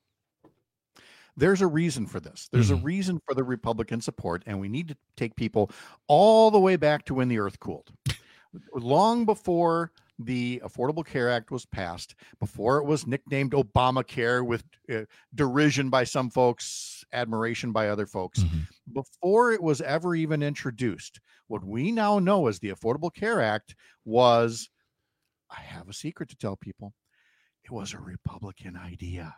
S15: There's a reason for this. There's a reason for the Republican support, and we need to take people all the way back to when the earth cooled. Long before the Affordable Care Act was passed, before it was nicknamed Obamacare with derision by some folks, admiration by other folks, before it was ever even introduced, what we now know as the Affordable Care Act was, I have a secret to tell people, it was a Republican idea.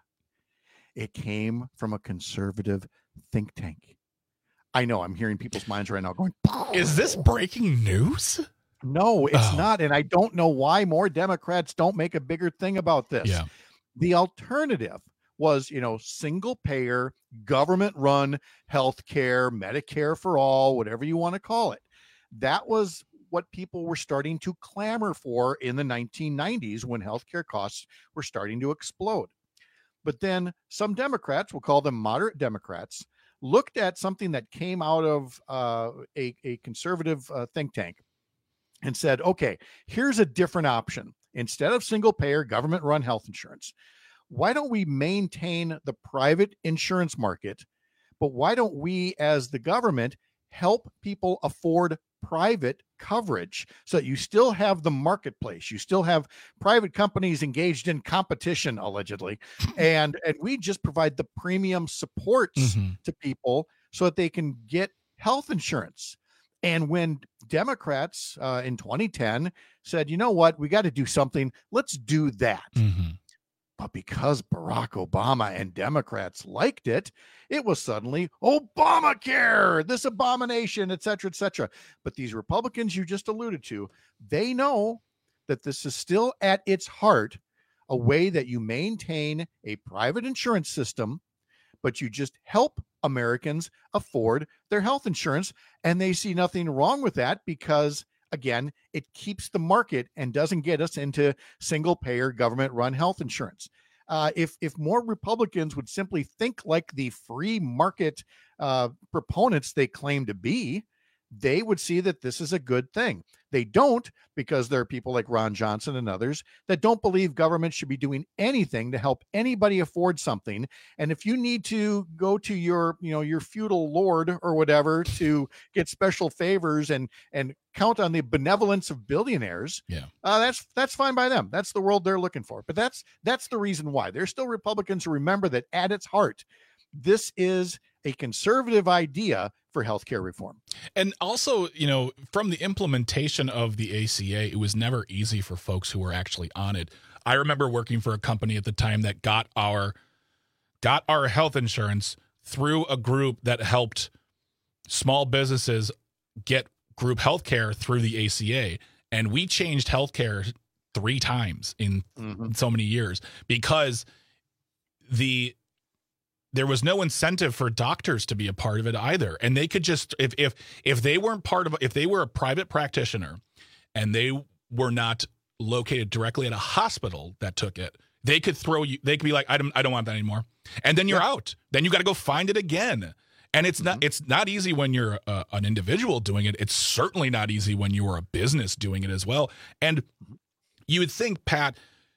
S15: It came from a conservative think tank. I know I'm hearing people's minds right now going,
S23: is this breaking news?
S15: No, it's not. And I don't know why more Democrats don't make a bigger thing about this.
S23: Yeah.
S15: The alternative was, single payer, government run healthcare, Medicare for all, whatever you want to call it. That was what people were starting to clamor for in the 1990s when healthcare costs were starting to explode. But then some Democrats, we'll call them moderate Democrats, looked at something that came out of a conservative think tank and said, okay, here's a different option. Instead of single payer government run health insurance, why don't we maintain the private insurance market? But why don't we, as the government, help people afford private coverage so that you still have the marketplace, you still have private companies engaged in competition, allegedly, and we just provide the premium supports to people so that they can get health insurance. And when Democrats in 2010 said, you know what, we got to do something, let's do that. But because Barack Obama and Democrats liked it, it was suddenly Obamacare, this abomination, et cetera, et cetera. But these Republicans you just alluded to, they know that this is still at its heart a way that you maintain a private insurance system, but you just help Americans afford their health insurance. And they see nothing wrong with that because, again, it keeps the market and doesn't get us into single payer government run health insurance. If more Republicans would simply think like the free market proponents they claim to be, they would see that this is a good thing. They don't, because there are people like Ron Johnson and others that don't believe government should be doing anything to help anybody afford something. And if you need to go to your feudal lord or whatever to get special favors and count on the benevolence of billionaires, that's fine by them. That's the world they're looking for. But that's the reason why. There's still Republicans who remember that at its heart, this is a conservative idea for healthcare reform.
S23: And also, from the implementation of the ACA, it was never easy for folks who were actually on it. I remember working for a company at the time that got our health insurance through a group that helped small businesses get group healthcare through the ACA. And we changed healthcare 3 times in so many years because there was no incentive for doctors to be a part of it either. And they could just, if they weren't if they were a private practitioner and they were not located directly at a hospital that took it, they could be like, I don't want that anymore. And then you're out. Then you got to go find it again. And it's not easy when you're an individual doing it. It's certainly not easy when you are a business doing it as well. And you would think, Pat,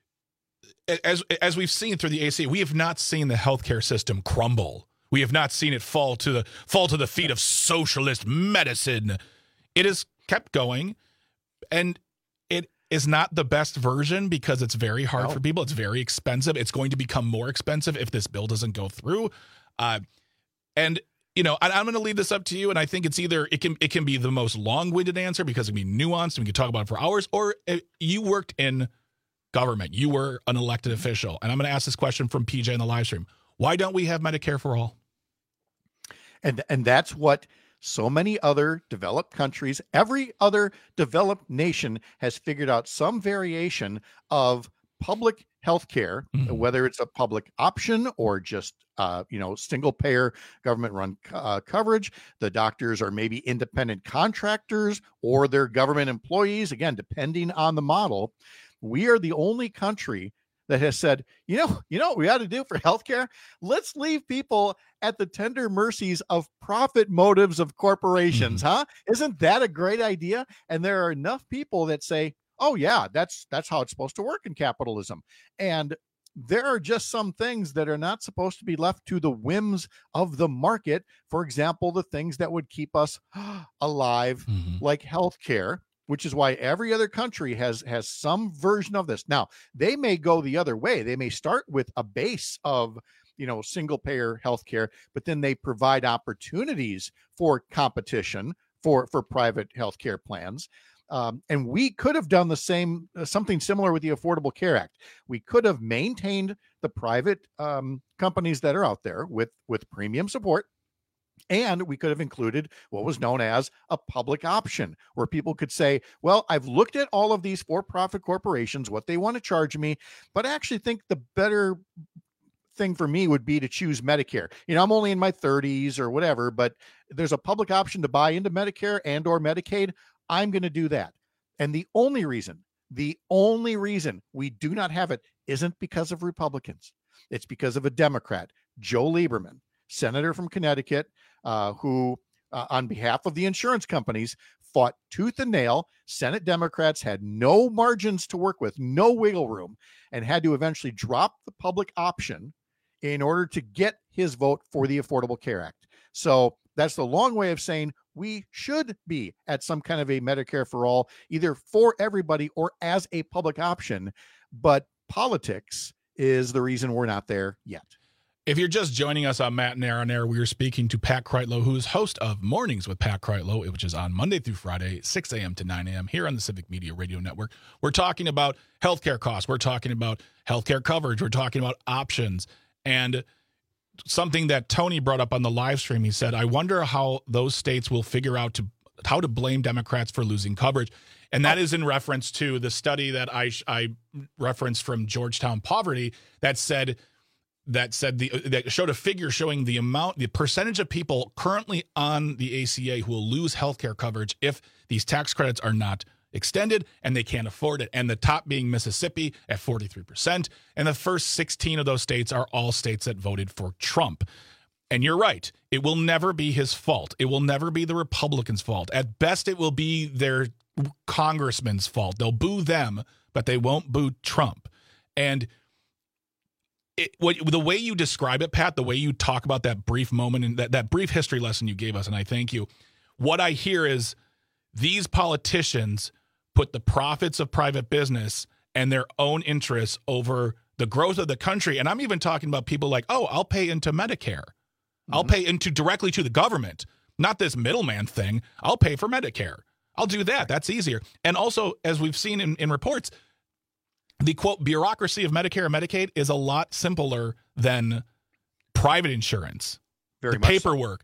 S23: as we've seen through the ACA, we have not seen the healthcare system crumble. We have not seen it fall to the feet of socialist medicine. It has kept going, and it is not the best version because it's very hard for people. It's very expensive. It's going to become more expensive if this bill doesn't go through. And I'm going to leave this up to you. And I think it's either it can be the most long-winded answer because it can be nuanced and we can talk about it for hours, or you worked in government. You were an elected official. And I'm going to ask this question from PJ in the live stream. Why don't we have Medicare for all?
S15: And that's what so many other developed countries, every other developed nation has figured out some variation of public health care, whether it's a public option or just, single payer government run coverage. The doctors are maybe independent contractors or they're government employees, again, depending on the model. We are the only country that has said, you know what we ought to do for healthcare? Let's leave people at the tender mercies of profit motives of corporations, huh? Isn't that a great idea? And there are enough people that say, oh yeah, that's how it's supposed to work in capitalism. And there are just some things that are not supposed to be left to the whims of the market. For example, the things that would keep us alive, like healthcare, which is why every other country has some version of this. Now, they may go the other way. They may start with a base of, single payer healthcare, but then they provide opportunities for competition for private healthcare plans. And we could have done the same, something similar with the Affordable Care Act. We could have maintained the private companies that are out there with premium support. And we could have included what was known as a public option, where people could say, well, I've looked at all of these for-profit corporations, what they want to charge me, but I actually think the better thing for me would be to choose Medicare. I'm only in my 30s or whatever, but there's a public option to buy into Medicare and or Medicaid. I'm going to do that. And the only reason we do not have it isn't because of Republicans. It's because of a Democrat, Joe Lieberman, senator from Connecticut, who, on behalf of the insurance companies, fought tooth and nail. Senate Democrats had no margins to work with, no wiggle room, and had to eventually drop the public option in order to get his vote for the Affordable Care Act. So that's the long way of saying we should be at some kind of a Medicare for all, either for everybody or as a public option. But politics is the reason we're not there yet.
S23: If you're just joining us on Matt and Aaron Air, we are speaking to Pat Kreitlow, who is host of Mornings with Pat Kreitlow, which is on Monday through Friday, 6 a.m. to 9 a.m. here on the Civic Media Radio Network. We're talking about healthcare costs. We're talking about healthcare coverage. We're talking about options. And something that Tony brought up on the live stream, he said, I wonder how those states will figure out how to blame Democrats for losing coverage. And that is in reference to the study that I referenced from Georgetown Poverty that showed a figure showing the percentage of people currently on the ACA who will lose healthcare coverage if these tax credits are not extended and they can't afford it. And the top being Mississippi at 43%. And the first 16 of those states are all states that voted for Trump. And you're right. It will never be his fault. It will never be the Republicans' fault. At best, it will be their congressman's fault. They'll boo them, but they won't boo Trump. And the way you describe it, Pat, the way you talk about that brief moment and that brief history lesson you gave us, and I thank you, what I hear is these politicians put the profits of private business and their own interests over the growth of the country. And I'm even talking about people like, oh, I'll pay into Medicare. I'll pay into directly to the government, not this middleman thing. I'll pay for Medicare. I'll do that. That's easier. And also, as we've seen in reports, the, quote, bureaucracy of Medicare and Medicaid is a lot simpler than private insurance.
S15: Very
S23: the
S15: much
S23: paperwork,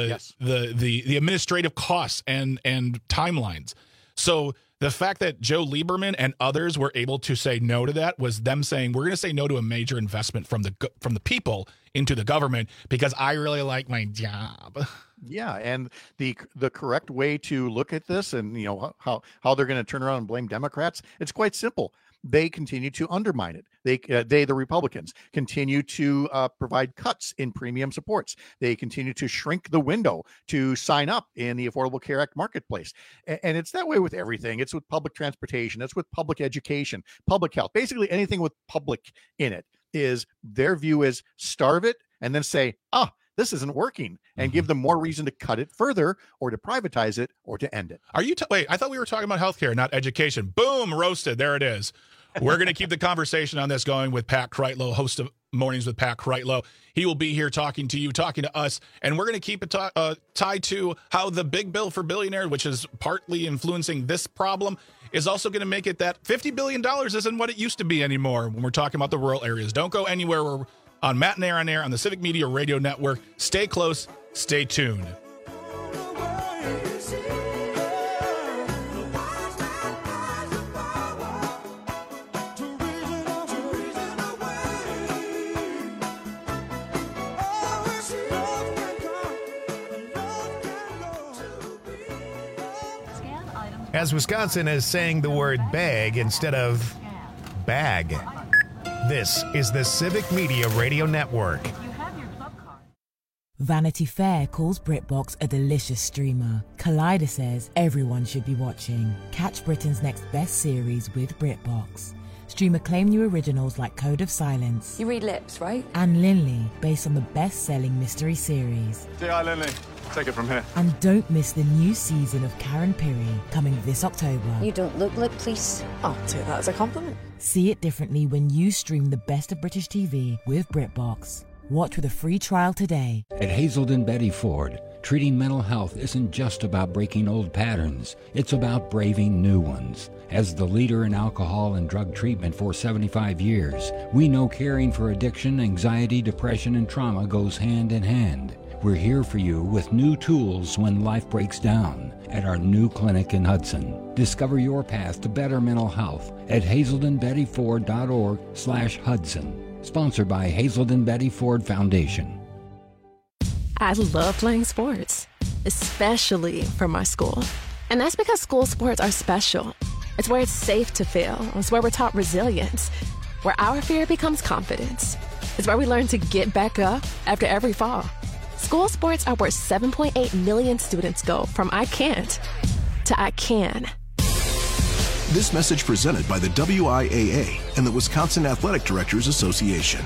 S23: the administrative costs and timelines. So the fact that Joe Lieberman and others were able to say no to that was them saying, we're going to say no to a major investment from the people into the government because I really like my job.
S15: Yeah, and the correct way to look at this and how they're going to turn around and blame Democrats, it's quite simple. They continue to undermine it. They, the Republicans, continue to provide cuts in premium supports. They continue to shrink the window to sign up in the Affordable Care Act marketplace. And it's that way with everything. It's with public transportation. It's with public education, public health. Basically anything with public in it is their view is starve it and then say, this isn't working, and give them more reason to cut it further or to privatize it or to end it.
S23: Wait, I thought we were talking about healthcare, not education. Boom, roasted. There it is. We're going to keep the conversation on this going with Pat Kreitlow, host of Mornings with Pat Kreitlow. He will be here talking to you, talking to us, and we're going to keep it tied to how the big bill for billionaires, which is partly influencing this problem, is also going to make it that $50 billion isn't what it used to be anymore when we're talking about the rural areas. Don't go anywhere. We're on Matt and Aaron Air on the Civic Media Radio Network. Stay close. Stay tuned.
S1: As Wisconsin is saying the word bag instead of bag. This is the Civic Media Radio Network.
S5: Vanity Fair calls BritBox a delicious streamer. Collider says everyone should be watching. Catch Britain's next best series with BritBox. Stream acclaimed new originals like Code of Silence.
S14: You read lips, right?
S5: And Linley, based on the best-selling mystery series.
S16: G.I. Linley. Take it from here.
S5: And don't miss the new season of Karen Piri, coming this October.
S14: You don't look like police. I'll take that as a compliment.
S5: See it differently when you stream the best of British TV with BritBox. Watch with a free trial today.
S17: At Hazelden Betty Ford, treating mental health isn't just about breaking old patterns. It's about braving new ones. As the leader in alcohol and drug treatment for 75 years, we know caring for addiction, anxiety, depression, and trauma goes hand in hand. We're here for you with new tools when life breaks down at our new clinic in Hudson. Discover your path to better mental health at hazeldenbettyford.org/Hudson. Sponsored by Hazelden Betty Ford Foundation.
S18: I love playing sports, especially for my school. And that's because school sports are special. It's where it's safe to fail. It's where we're taught resilience, where our fear becomes confidence. It's where we learn to get back up after every fall. School sports are where 7.8 million students go from I can't to I can.
S20: This message presented by the WIAA and the Wisconsin Athletic Directors Association.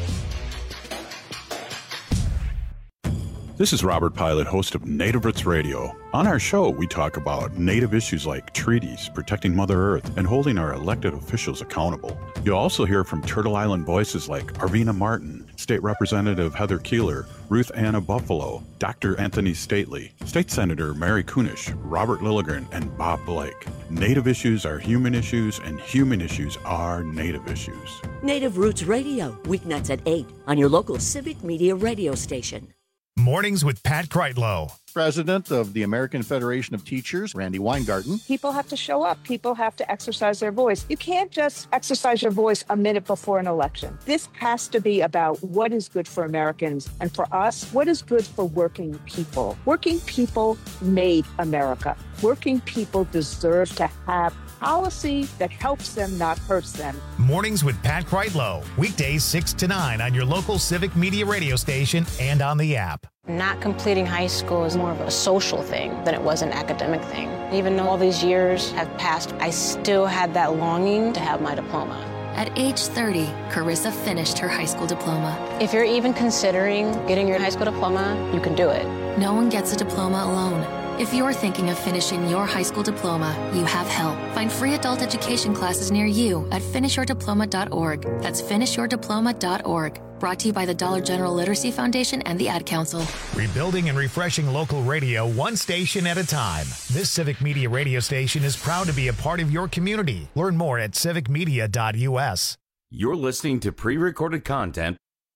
S21: This is Robert Pilot, host of Native Roots Radio. On our show, we talk about Native issues like treaties, protecting Mother Earth, and holding our elected officials accountable. You'll also hear from Turtle Island voices like Arvina Martin, State Representative Heather Keeler, Ruth Anna Buffalo, Dr. Anthony Stately, State Senator Mary Kunish, Robert Lilligren, and Bob Blake. Native issues are human issues, and human issues are Native issues.
S26: Native Roots Radio, weeknights at 8 on your local Civic Media radio station.
S1: Mornings with Pat Kreitlow.
S15: President of the American Federation of Teachers, Randy Weingarten.
S28: People have to show up. People have to exercise their voice. You can't just exercise your voice a minute before an election. This has to be about what is good for Americans, and for us, what is good for working people. Working people made America. Working people deserve to have policy that helps them, not hurts them.
S1: Mornings with Pat Kreitlow. Weekdays 6 to 9 on your local Civic Media radio station and on the app.
S29: Not completing high school is more of a social thing than it was an academic thing. Even though all these years have passed, I still had that longing to have my diploma.
S30: At age 30, Carissa finished her high school diploma.
S29: If you're even considering getting your high school diploma, you can do it.
S30: No one gets a diploma alone. If you're thinking of finishing your high school diploma, you have help. Find free adult education classes near you at finishyourdiploma.org. That's finishyourdiploma.org. Brought to you by the Dollar General Literacy Foundation and the Ad Council.
S1: Rebuilding and refreshing local radio one station at a time. This Civic Media radio station is proud to be a part of your community. Learn more at civicmedia.us.
S22: You're listening to pre-recorded content.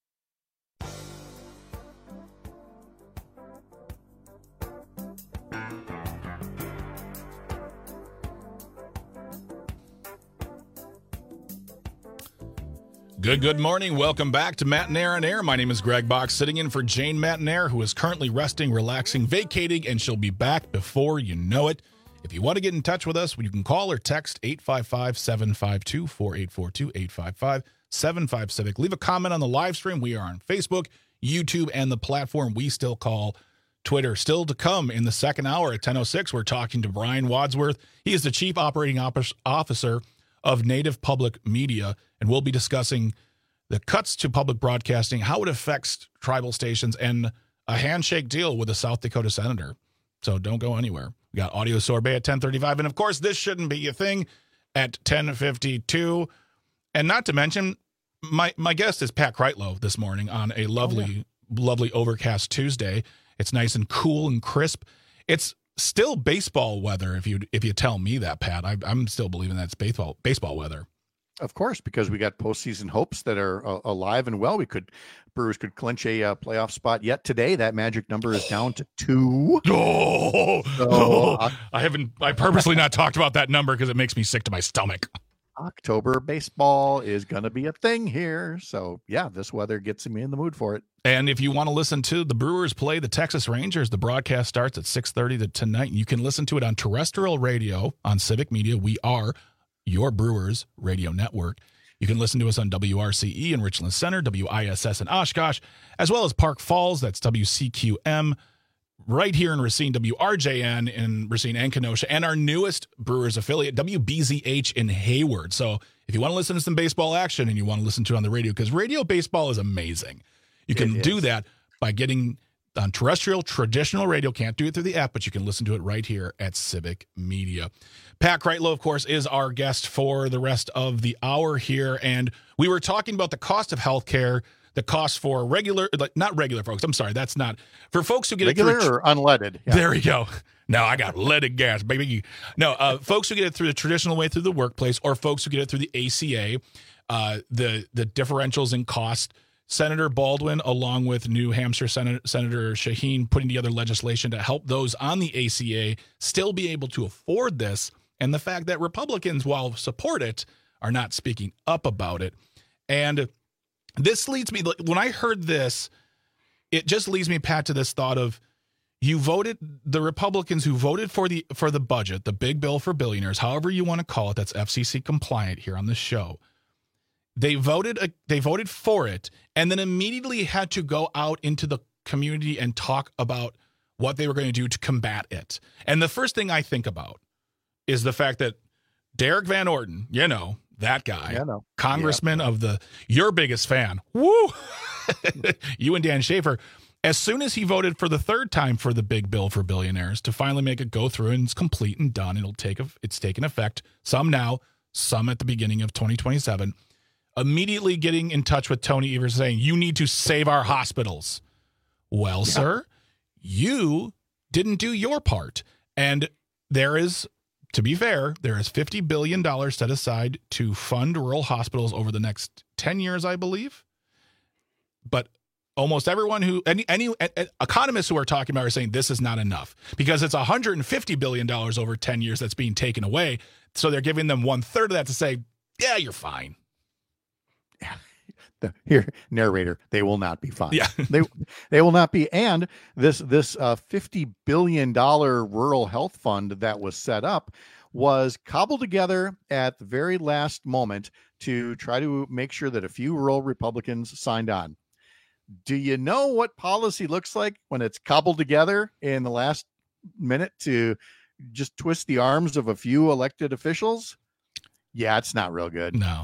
S23: Good morning. Welcome back to Matinaire on Air. My name is Greg Box, sitting in for Jane Matinaire, who is currently resting, relaxing, vacating, and she'll be back before you know it. If you want to get in touch with us, you can call or text 855-752-4842, 855-75-CIVIC. Leave a comment on the live stream. We are on Facebook, YouTube, and the platform we still call Twitter. Still to come in the second hour at 10:06, we're talking to Brian Wadsworth. He is the Chief Operating Officer of Native Public Media, and we'll be discussing the cuts to public broadcasting, how it affects tribal stations, and a handshake deal with a South Dakota senator. So don't go anywhere. We got Audio Sorbet at 10:35, and of course, this shouldn't be a thing at 10:52. And not to mention, my guest is Pat Kreitlow this morning on a lovely overcast Tuesday. It's nice and cool and crisp. It's still baseball weather, if you tell me that, Pat. I'm still believing that's baseball weather.
S15: Of course, because we got postseason hopes that are alive and well. Brewers could clinch a playoff spot yet today. That magic number is down to 2.
S23: I purposely not talked about that number because it makes me sick to my stomach.
S15: October baseball is going to be a thing here. So, yeah, this weather gets me in the mood for it.
S23: And if you want to listen to the Brewers play the Texas Rangers, the broadcast starts at 6:30 tonight. You can listen to it on terrestrial radio on Civic Media. We are your Brewers radio network. You can listen to us on WRCE in Richland Center, WISS in Oshkosh, as well as Park Falls. That's WCQM right here in Racine, WRJN in Racine and Kenosha, and our newest Brewers affiliate, WBZH in Hayward. So if you want to listen to some baseball action and you want to listen to it on the radio, because radio baseball is amazing, you can do that by getting on terrestrial, traditional radio. Can't do it through the app, but you can listen to it right here at Civic Media. Pat Kreitlow, of course, is our guest for the rest of the hour here, and we were talking about the cost of healthcare, the cost for not regular folks. I'm sorry, that's not for folks who get
S15: regular
S23: it through
S15: or unleaded.
S23: Yeah. There we go. Now I got leaded gas, baby. No, folks who get it through the traditional way through the workplace, or folks who get it through the ACA, the differentials in cost. Senator Baldwin, along with New Hampshire Senator Shaheen, putting together legislation to help those on the ACA still be able to afford this. And the fact that Republicans, while support it, are not speaking up about it. And this leads me, when I heard this, it just leads me, Pat, to this thought of the Republicans who voted for the budget, the big bill for billionaires, however you want to call it, that's FCC compliant here on this show. They voted for it, and then immediately had to go out into the community and talk about what they were going to do to combat it. And the first thing I think about is the fact that Derek Van Orton, that guy, congressman of your biggest fan, woo, you and Dan Schaefer, as soon as he voted for the third time for the big bill for billionaires to finally make it go through and it's complete and done, it's taken effect, some now, some at the beginning of 2027, immediately getting in touch with Tony Evers saying, you need to save our hospitals. Well, sir, you didn't do your part. And there is, to be fair, there is $50 billion set aside to fund rural hospitals over the next 10 years, I believe. But almost everyone any economists who are talking about are saying this is not enough because it's $150 billion over 10 years that's being taken away. So they're giving them 1/3 of that to say, yeah, you're fine.
S15: Here, narrator, they will not be fine.
S23: Yeah.
S15: they will not be. And this $50 billion rural health fund that was set up was cobbled together at the very last moment to try to make sure that a few rural Republicans signed on. Do you know what policy looks like when it's cobbled together in the last minute to just twist the arms of a few elected officials? Yeah, it's not real good.
S23: No,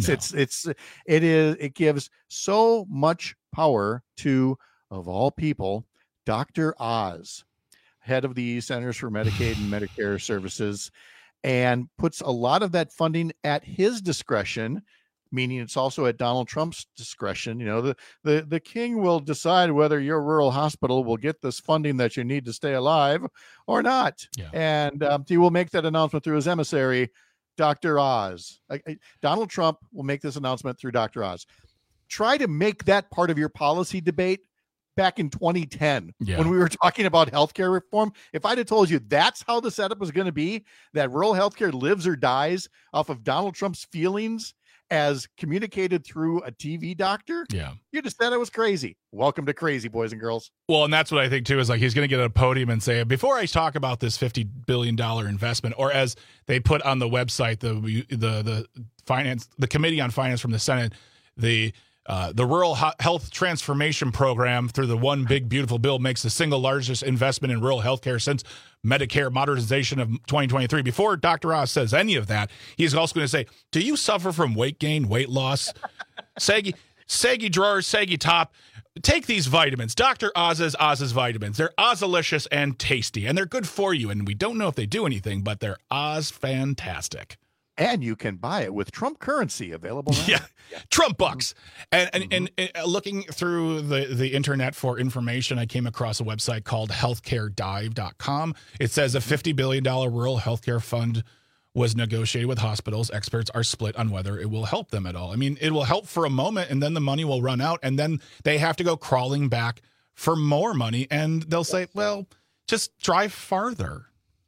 S15: it gives so much power to, of all people, Dr. Oz, head of the Centers for Medicaid and Medicare Services, and puts a lot of that funding at his discretion, meaning it's also at Donald Trump's discretion. The king will decide whether your rural hospital will get this funding that you need to stay alive or not.
S23: Yeah.
S15: And he will make that announcement through his emissary, Dr. Oz. Donald Trump will make this announcement through Dr. Oz. Try to make that part of your policy debate back in 2010 when we were talking about healthcare reform. If I'd have told you that's how the setup was going to be, that rural healthcare lives or dies off of Donald Trump's feelings as communicated through a TV doctor, you just said it was crazy. Welcome to crazy, boys and girls.
S23: Well, and that's what I think too, is like he's going to get on a podium and say, before I talk about this $50 billion investment, or as they put on the website, the finance, the Committee on Finance from the Senate, the Rural Health Transformation Program through the One Big Beautiful Bill makes the single largest investment in rural health care since Medicare modernization of 2023. Before Dr. Oz says any of that, he's also going to say, do you suffer from weight gain, weight loss, saggy drawers, saggy top? Take these vitamins, Dr. Oz's vitamins. They're Ozalicious and tasty, and they're good for you. And we don't know if they do anything, but they're Oz fantastic.
S15: And you can buy it with Trump currency available now.
S23: Yeah, Trump bucks. And looking through the internet for information, I came across a website called healthcaredive.com. It says a $50 billion rural healthcare fund was negotiated with hospitals. Experts are split on whether it will help them at all. I mean, it will help for a moment, and then the money will run out, and then they have to go crawling back for more money, and they'll say, well, just drive farther.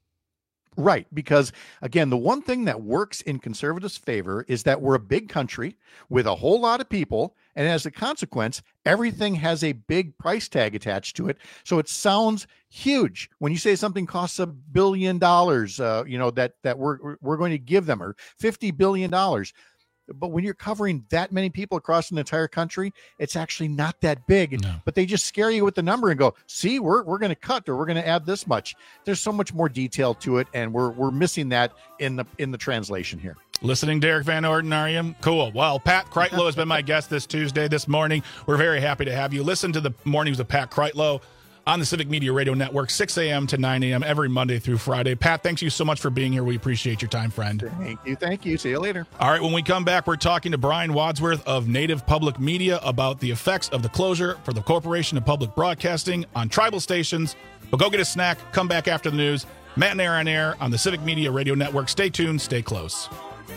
S15: Right. Because, again, the one thing that works in conservatives' favor is that we're a big country with a whole lot of people. And as a consequence, everything has a big price tag attached to it. So it sounds huge when you say something costs $1 billion, that we're going to give them, or $50 billion. But when you're covering that many people across an entire country, it's actually not that big. No. But they just scare you with the number and go, see, we're going to cut or we're going to add this much. There's so much more detail to it, and we're missing that in the translation here.
S23: Listening, Derek Van Orden, are you? Cool. Well, Pat Kreitlow has been my guest this morning. We're very happy to have you. Listen to the mornings of Pat Kreitlow on the Civic Media Radio Network, 6 a.m. to 9 a.m. every Monday through Friday. Pat, thanks you so much for being here. We appreciate your time, friend.
S15: Thank you. See you later.
S23: All right, when we come back, we're talking to Brian Wadsworth of Native Public Media about the effects of the closure for the Corporation of Public Broadcasting on tribal stations. But go get a snack. Come back after the news. Matt and Aaron on air on the Civic Media Radio Network. Stay tuned. Stay close.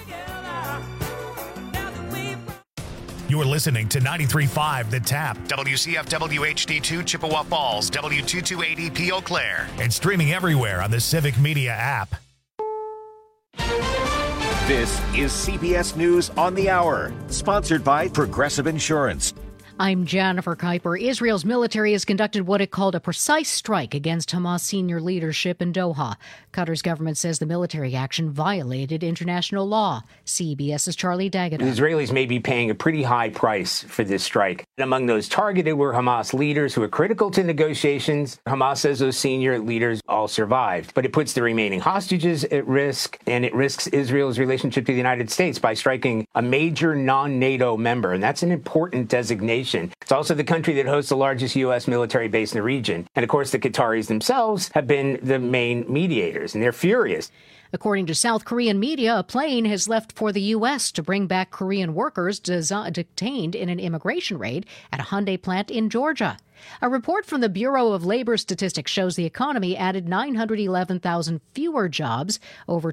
S1: You're listening to 93.5 The Tap, WCFW HD2 Chippewa Falls, W228EP Eau Claire, and streaming everywhere on the Civic Media app.
S2: This is CBS News on the Hour, sponsored by Progressive Insurance.
S3: I'm Jennifer Kuiper. Israel's military has conducted what it called a precise strike against Hamas senior leadership in Doha. Qatar's government says the military action violated international law. CBS's Charlie Daggett.
S6: The Israelis may be paying a pretty high price for this strike. Among those targeted were Hamas leaders who are critical to negotiations. Hamas says those senior leaders all survived, but it puts the remaining hostages at risk, and it risks Israel's relationship to the United States by striking a major non-NATO member, and that's an important designation. It's also the country that hosts the largest U.S. military base in the region. And, of course, the Qataris themselves have been the main mediators, and they're furious.
S3: According to South Korean media, a plane has left for the U.S. to bring back Korean workers detained in an immigration raid at a Hyundai plant in Georgia. A report from the Bureau of Labor Statistics shows the economy added 911,000 fewer jobs over